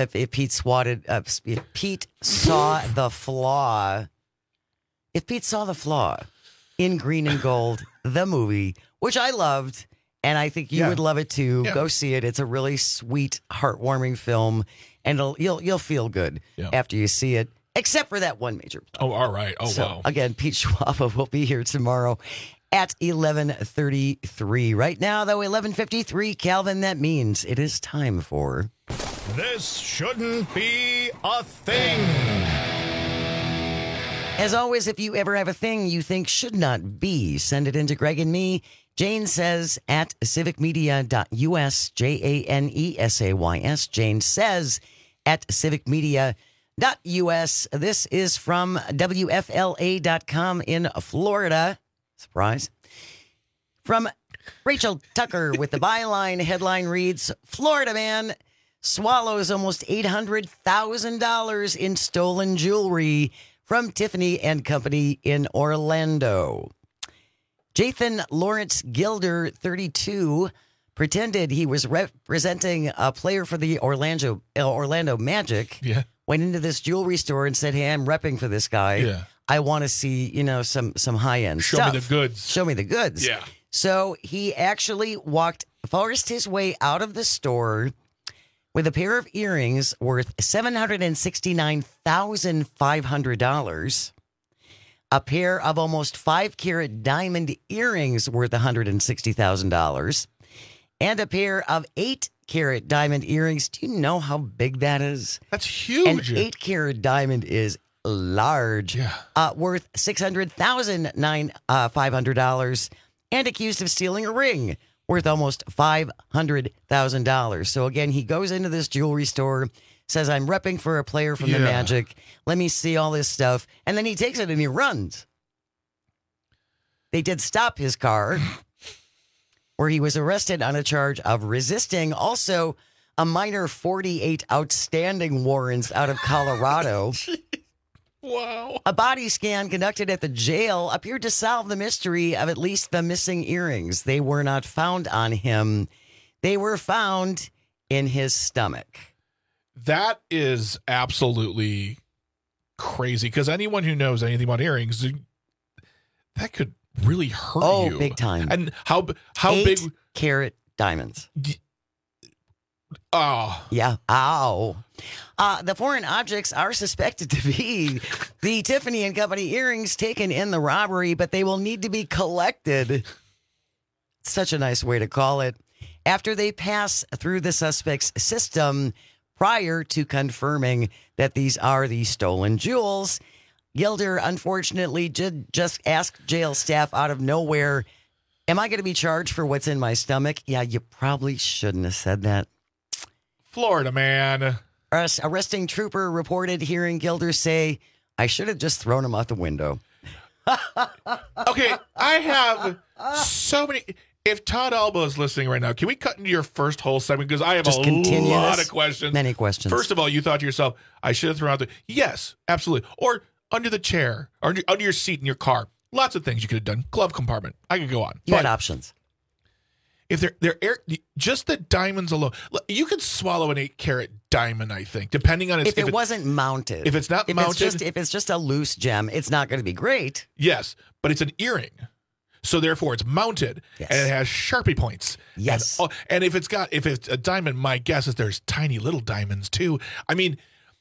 saw the flaw. If Pete saw the flaw in Green and Gold, the movie, which I loved, and I think you would love it too. Yeah. Go see it. It's a really sweet, heartwarming film, and you'll feel good after you see it. Except for that one major plot. Oh, all right. Oh, wow. Again, Pete Schwaba will be here tomorrow at 11:33. Right now, though, 11:53. Calvin, that means it is time for... This shouldn't be a thing. As always, if you ever have a thing you think should not be, send it in to Greg and me. Jane says at civicmedia.us, JANESAYS. Jane says at civicmedia.us. This is from WFLA.com in Florida. Surprise. From Rachel Tucker with the byline. Headline reads, Florida man swallows almost $800,000 in stolen jewelry from Tiffany and Company in Orlando. Jathan Lawrence Gilder, 32, pretended he was representing a player for the Orlando Magic. Yeah. Went into this jewelry store and said, hey, I'm repping for this guy. Yeah. I want to see, some high-end stuff. Show me the goods. Show me the goods. Yeah. So he actually forced his way out of the store with a pair of earrings worth $769,500, a pair of almost 5-carat diamond earrings worth $160,000, and a pair of 8-carat diamond earrings. Do you know how big that is? That's huge. An 8-carat diamond is large, worth $600,500, and accused of stealing a ring worth almost $500,000. So again, he goes into this jewelry store, says, I'm repping for a player from the Magic. Let me see all this stuff. And then he takes it and he runs. They did stop his car, where he was arrested on a charge of resisting. Also, a minor 48 outstanding warrants out of Colorado. Wow. A body scan conducted at the jail appeared to solve the mystery of at least the missing earrings. They were not found on him. They were found in his stomach. That is absolutely crazy, because anyone who knows anything about earrings, that could really hurt you. Oh, big time. And how big? 8-carat diamonds. Oh. Yeah. Ow. The foreign objects are suspected to be the Tiffany & Company earrings taken in the robbery, but they will need to be collected. Such a nice way to call it. After they pass through the suspect's system prior to confirming that these are the stolen jewels, Gilder unfortunately just asked jail staff out of nowhere, am I going to be charged for what's in my stomach? Yeah, you probably shouldn't have said that. Florida man. Arresting trooper reported hearing Gilder say, I should have just thrown him out the window. Okay, I have so many. If Todd Alba is listening right now, can we cut into your first whole segment? Because I have Just a lot of questions. Many questions. First of all, you thought to yourself, I should have thrown out the... Yes, absolutely. Or under the chair, or under your seat in your car. Lots of things you could have done. Glove compartment. I could go on. You had options. If they're just the diamonds alone, you could swallow an 8-carat diamond, I think, depending on if it wasn't mounted. If it's not mounted. If it's just a loose gem, it's not going to be great. Yes, but it's an earring. So therefore it's mounted and it has Sharpie points. Yes. And if it's a diamond, my guess is there's tiny little diamonds too. I mean,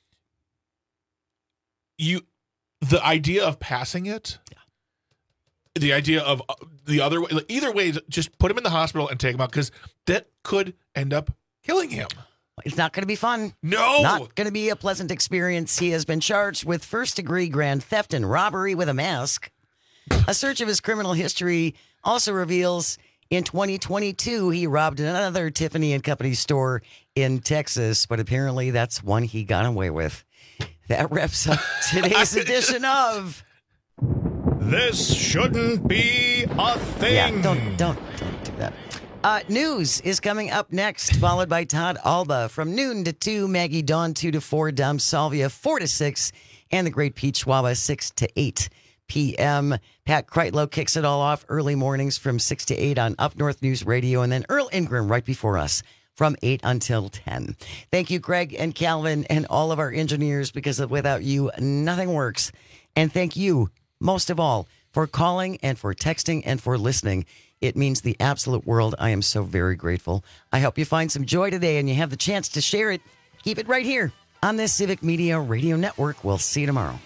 the idea of passing it, the idea of the other way, either way, just put him in the hospital and take him out, because that could end up killing him. It's not going to be fun. No. Not going to be a pleasant experience. He has been charged with first-degree grand theft and robbery with a mask. A search of his criminal history also reveals in 2022 he robbed another Tiffany & Company store in Texas, but apparently that's one he got away with. That wraps up today's edition of... This shouldn't be a thing. Yeah, don't do that. News is coming up next, followed by Todd Alba from noon to 2, Maggie Dawn 2 to 4, Dom Salvia 4 to 6, and the great Pete Schwaba 6 to 8 p.m. Pat Kreitlow kicks it all off early mornings from 6 to 8 on Up North News Radio, and then Earl Ingram right before us from 8 until 10. Thank you, Greg and Calvin and all of our engineers, because without you, nothing works. And thank you, most of all, for calling and for texting and for listening. It means the absolute world. I am so very grateful. I hope you find some joy today and you have the chance to share it. Keep it right here on this Civic Media Radio Network. We'll see you tomorrow.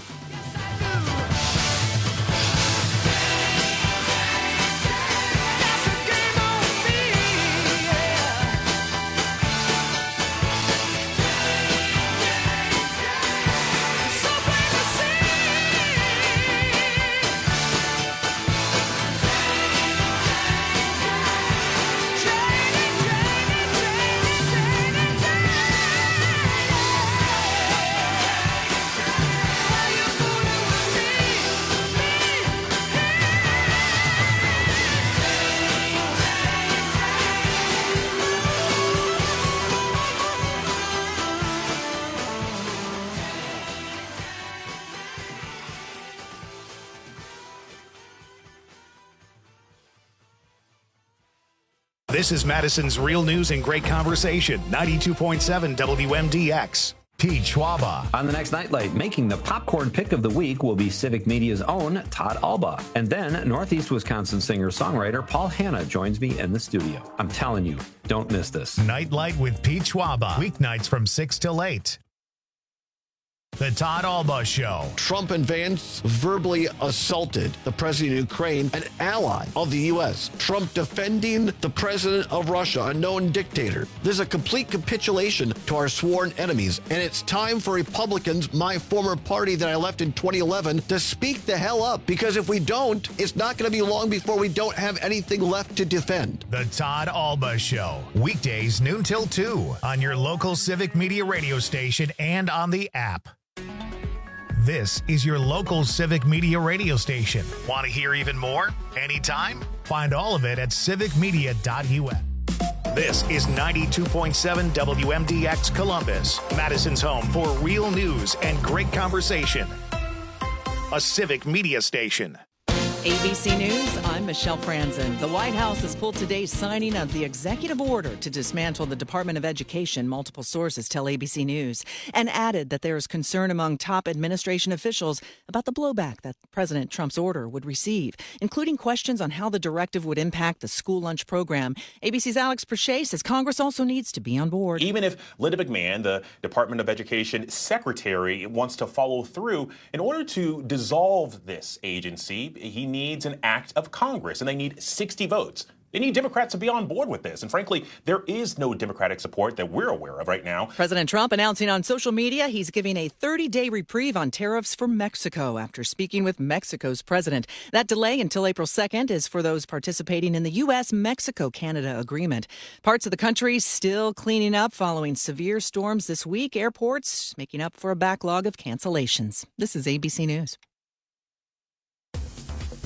This is Madison's Real News and Great Conversation, 92.7 WMDX. Pete Schwaba. On the next Nightlight, making the popcorn pick of the week will be Civic Media's own Todd Alba. And then Northeast Wisconsin singer-songwriter Paul Hanna joins me in the studio. I'm telling you, don't miss this. Nightlight with Pete Schwaba. Weeknights from 6 till 8. The Todd Alba Show. Trump and Vance verbally assaulted the president of Ukraine, an ally of the U.S. Trump defending the president of Russia, a known dictator. This is a complete capitulation to our sworn enemies, and it's time for Republicans, my former party that I left in 2011, to speak the hell up, because if we don't, it's not going to be long before we don't have anything left to defend. The Todd Alba Show. Weekdays noon till 2 on your local Civic Media radio station and on the app. This is your local Civic Media radio station. Want to hear even more? Anytime? Find all of it at civicmedia.us. This is 92.7 WMDX Columbus, Madison's home for real news and great conversation. A Civic Media station. ABC News, I'm Michelle Franzen. The White House has pulled today's signing of the executive order to dismantle the Department of Education, multiple sources tell ABC News, and added that there is concern among top administration officials about the blowback that President Trump's order would receive, including questions on how the directive would impact the school lunch program. ABC's Alex Perche says Congress also needs to be on board. Even if Linda McMahon, the Department of Education secretary, wants to follow through, in order to dissolve this agency, he needs an act of Congress, and they need 60 votes. They need Democrats to be on board with this. And frankly, there is no Democratic support that we're aware of right now. President Trump announcing on social media he's giving a 30-day reprieve on tariffs for Mexico after speaking with Mexico's president. That delay until April 2nd is for those participating in the U.S.-Mexico-Canada agreement. Parts of the country still cleaning up following severe storms this week. Airports making up for a backlog of cancellations. This is ABC News.